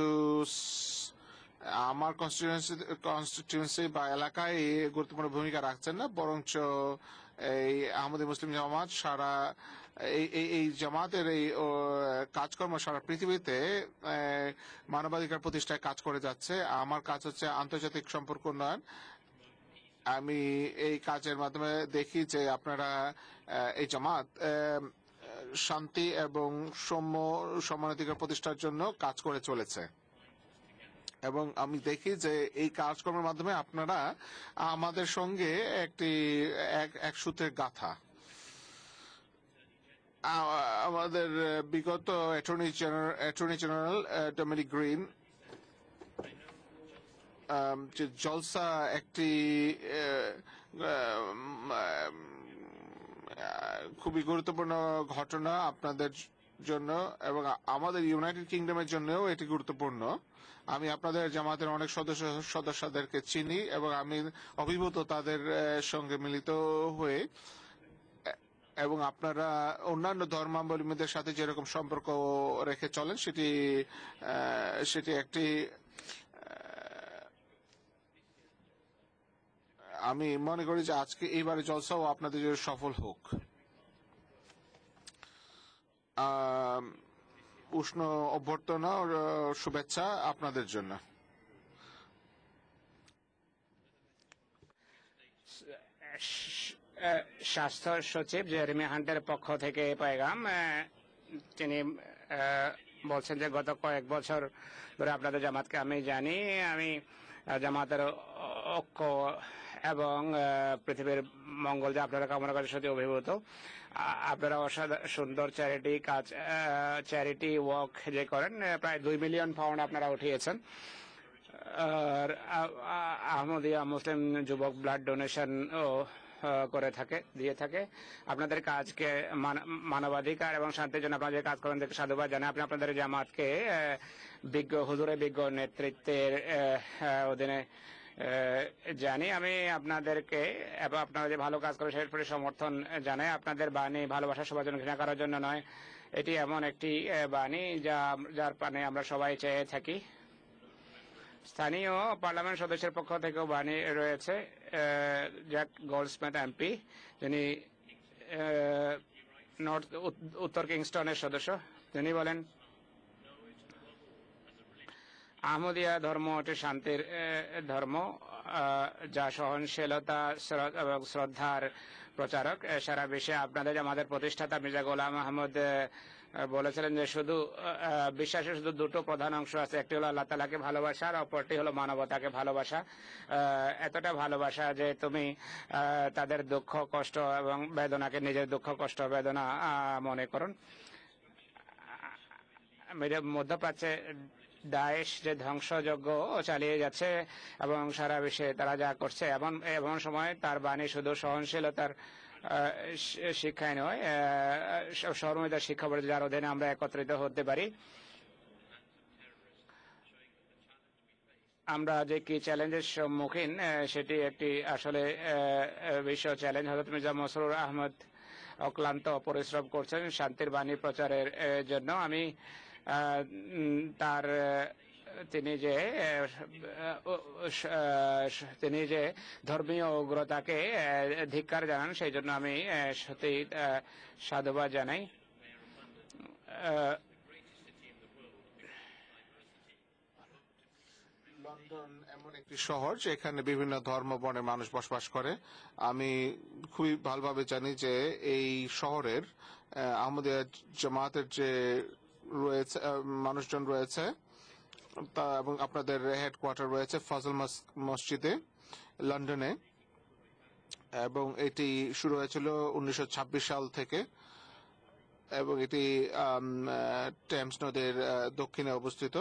আমার কনস্টিটিউয়েন্সি বা এলাকায় গুরুত্বপূর্ণ ভূমিকা রাখছেন না বরঞ্চ এই আহমদী মুসলিম জামাত সারা এই জামাতের এই কাজকর্ম সারা পৃথিবীতে মানবাধিকার প্রতিষ্ঠায় কাজ করে যাচ্ছে আমার কাজ হচ্ছে আন্তর্জাতিক সম্পর্ক উন্নয়ন আমি এই কাজের মাধ্যমে দেখি যে আপনারা এই জামাত শান্তি এবং সমানাধিকার প্রতিষ্ঠার জন্য কাজ করে চলেছে এবং আমি দেখি যে এই কাজকর্মের মাধ্যমে আপনারা আমাদের সঙ্গে এক সূত্রের গাথা আমাদের বিগত অ্যাটর্নি জেনারেল ডমিনিক গ্রিন যে জলসা একটি খুবই গুরুত্বপূর্ণ ঘটনা আপনাদের জন্য এবং আমাদের ইউনাইটেড কিংডমের জন্যও এটি গুরুত্বপূর্ণ আমি আপনাদের জামাতের অনেক সদস্যদেরকে চিনি এবং আমি অভিভূত তাদের সঙ্গে মিলিত হয়ে এবং আপনারা অন্যান্য ধর্মাবলম্বীদের সাথে যেরকম সম্পর্ক রেখে চলেন সেটি একটি আমি মনে করি যে আজকে এইবারে জলসাও আপনাদের জন্য সফল হোক উষ্ণ অভ্যর্থনা ও শুভেচ্ছা আপনাদের জন্য স্বাস্থ্য সচিব জেরেমি হান্টের পক্ষ থেকে পেগাম তিনি বলছেন যে গত কয়েক বছর ধরে আপনাদের জামাতকে আমি জানি আমি জামাতের ঐক্য এবং পৃথিবীর মঙ্গল যে আপনারা কামনা করেন সত্যি অভিভূত আপনারা সুন্দর চ্যারিটি ওয়ার্ক যে করেন প্রায় 2 মিলিয়ন পাউন্ড আপনারা উঠিয়েছেন আর আহমদিয়া মুসলিম যুবক ব্লাড ডোনেশন ও দিয়ে থাকে আপনাদের কাজকে মানবাধিকার এবং শান্তির জন্য আপনারা যে কাজ করেন দেখে সাধুবাদ জানাই আপনি আপনাদের জামাতকে হুজুরের বিজ্ঞ নেতৃত্বের অধীনে জানি আমি আপনাদেরকে এবং আপনারা যে ভালো কাজ করেন সেই প্রতি সমর্থন জানাই আপনাদের বাণী ভালোবাসা সবার জন্য ঘৃণা করার জন্য নয় এটি এমন একটি বাণী যার পানে আমরা সবাই চেয়ে থাকি স্থানীয় পার্লামেন্ট সদস্যের পক্ষ থেকেও বাণী রয়েছে জ্যাক গোল্ডস্মিথ এমপি যিনি উত্তর কিংস্টনের সদস্য তিনি বলেন আহমদিয়া ধর্ম একটি শান্তির ধর্ম যা সহনশীলতা এবং শ্রদ্ধার প্রচারক সারা বিশ্বে আপনাদের আমাদের প্রতিষ্ঠাতা মির্জা গোলাম আহমদ বলেছিলেন যে বিশ্বাসের শুধু দুটো প্রধান অংশ আছে একটি হলো আল্লাহ তাআলাকে ভালোবাসা আর অপরটি হলো মানবতাকে ভালোবাসা এতটা ভালোবাসা যে তুমি তাদের দুঃখ কষ্ট এবং বেদনাকে নিজের দুঃখ কষ্ট বেদনা মনে করুন মধ্যপ্রাচ্যে দায়েশ যে ধ্বংসযজ্ঞ চালিয়ে যাচ্ছে এবং সারা বিশ্বে তারা যা করছে এমন সময় তার বাণী শুধু সহনশীলতার শিক্ষায় নয় সহমর্মিতার শিক্ষা বলে যার অধীনে আমরা একত্রিত হতে পারি আমরা যে কি চ্যালেঞ্জের সম্মুখীন সেটি একটি আসলে বিশ্ব চ্যালেঞ্জ হযরত মির্জা মসরুর আহমদ অক্লান্ত পরিশ্রম করছেন শান্তির বাণী প্রচারের জন্য আমি তিনি যে ধর্মীয় উগ্রতাকে ধিক্কার জানান সেই জন্য আমি সত্যি সাধুবাদ জানাই লন্ডন একটি শহর যেখানে বিভিন্ন ধর্ম বর্ণের মানুষ বসবাস করে। আমি খুবই ভালোভাবে জানি যে এই শহরের আমাদের জামাতের যে রয়েছে মানুষজন রয়েছে তা এবং আপনাদের হেডকোয়ার্টার রয়েছে ফজল মসজিদে লন্ডনে, এবং এটি শুরু হয়েছিল 1926 সাল থেকে এবং এটি টেমস নদীর দক্ষিণে অবস্থিত।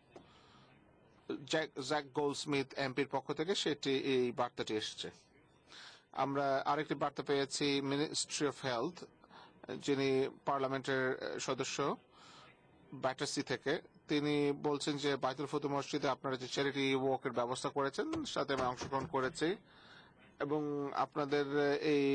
জ্যাক গোল্ডস্মিথ এমপির পক্ষ থেকে সেটি এই বার্তাটি এসেছে। আমরা আরেকটি বার্তা পেয়েছি মিনিস্ট্রি অফ হেলথ, যিনি পার্লামেন্টের সদস্য ব্যাটার্সি থেকে। তিনি বলছেন যে বাইতুল ফুতুহ মসজিদে আপনারা যে চ্যারিটি ওয়াকের ব্যবস্থা করেছেন সাথে আমি অংশগ্রহণ করেছি, এবং আপনাদের এই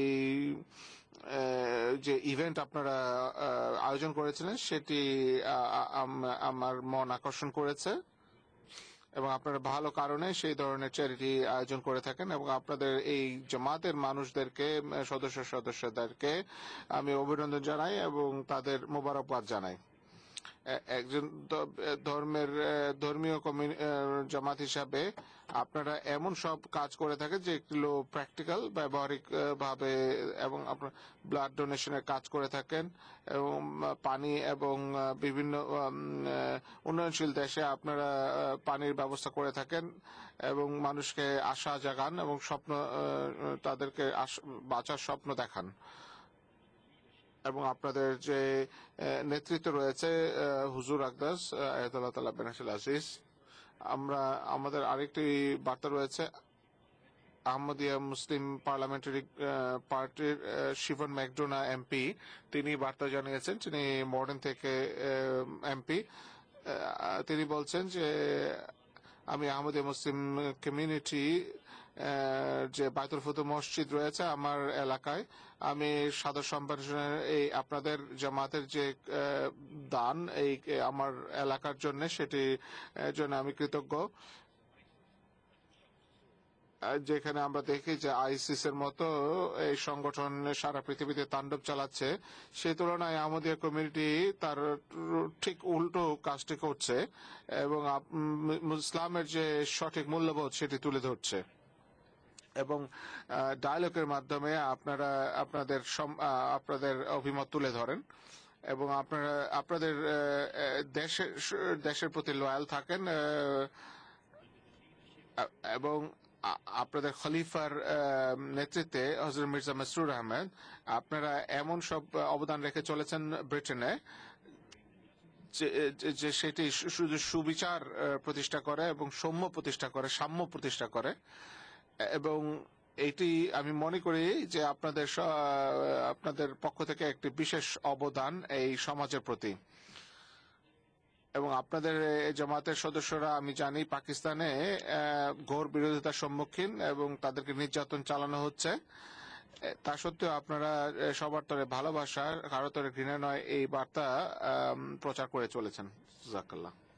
যে ইভেন্ট আপনারা আয়োজন করেছিলেন সেটি আমার মন আকর্ষণ করেছে, এবং আপনারা ভালো কারণে সেই ধরনের চ্যারিটি আয়োজন করে থাকেন, এবং আপনাদের এই জামাতের মানুষদেরকে সদস্যদেরকে আমি অভিনন্দন জানাই এবং তাদের মোবারকবাদ জানাই। একজন ধর্মীয় জামাত হিসাবে আপনারা এমন সব কাজ করে থাকেন যেগুলো প্র্যাকটিক্যাল ব্যবহারিক ভাবে, এবং আপনার ব্লাড ডোনেশনের কাজ করে থাকেন, এবং পানি এবং বিভিন্ন উন্নয়নশীল দেশে আপনারা পানির ব্যবস্থা করে থাকেন এবং মানুষকে আশা জাগান এবং তাদেরকে বাঁচার স্বপ্ন দেখান। এবং আপনাদের যে নেতৃত্ব রয়েছে হুজুর আকদাস আয়াতুল্লাহ তাআলা বেনাসিল আজিজ, আমাদের আরেকটি বার্তা রয়েছে আহমদিয়া মুসলিম পার্লামেন্টারি পার্টির শিবন ম্যাকডোনা এমপি। তিনি বার্তা জানিয়েছেন, তিনি মডার্ন থেকে এমপি। তিনি বলছেন যে আমি আহমদিয়া মুসলিম কমিউনিটি যে বাইতুল ফুতুহ মসজিদ রয়েছে আমার এলাকায়, আমি সাদর সম্ভাষণের এই আপনাদের জামাতের যে দান এই আমার এলাকার জন্য, সেটি জন্য আমি কৃতজ্ঞ। যেখানে আমরা দেখি যে আইসিস এর মতো এই সংগঠন সারা পৃথিবীতে তাণ্ডব চালাচ্ছে, সেই তুলনায় আহমদিয়া কমিউনিটি তার ঠিক উল্টো কাজটি করছে এবং ইসলামের যে সঠিক মূল্যবোধ সেটি তুলে ধরছে, এবং ডায়ালগের মাধ্যমে আপনারা আপনাদের অভিমত তুলে ধরেন, এবং আপনারা আপনাদের দেশের প্রতি লয়াল থাকেন, এবং আপনাদের খলিফার নেতৃত্বে হযরত মির্জা মাসরুর আহমেদ আপনারা এমন সব অবদান রেখে চলেছেন ব্রিটেনে যে সেটি শুধু সুবিচার প্রতিষ্ঠা করে এবং সাম্য প্রতিষ্ঠা করে, এবং এটি আমি মনে করি যে আপনাদের পক্ষ থেকে একটি বিশেষ অবদান এই সমাজের প্রতি। এবং আপনাদের জামাতের সদস্যরা আমি জানি পাকিস্তানে ঘোর বিরোধিতার সম্মুখীন এবং তাদেরকে নির্যাতন চালানো হচ্ছে, তা সত্ত্বেও আপনারা সবার তরে ভালোবাসা, কারো তরে ঘৃণা নয় এই বার্তা প্রচার করে চলেছেন। জাযাকাল্লাহ।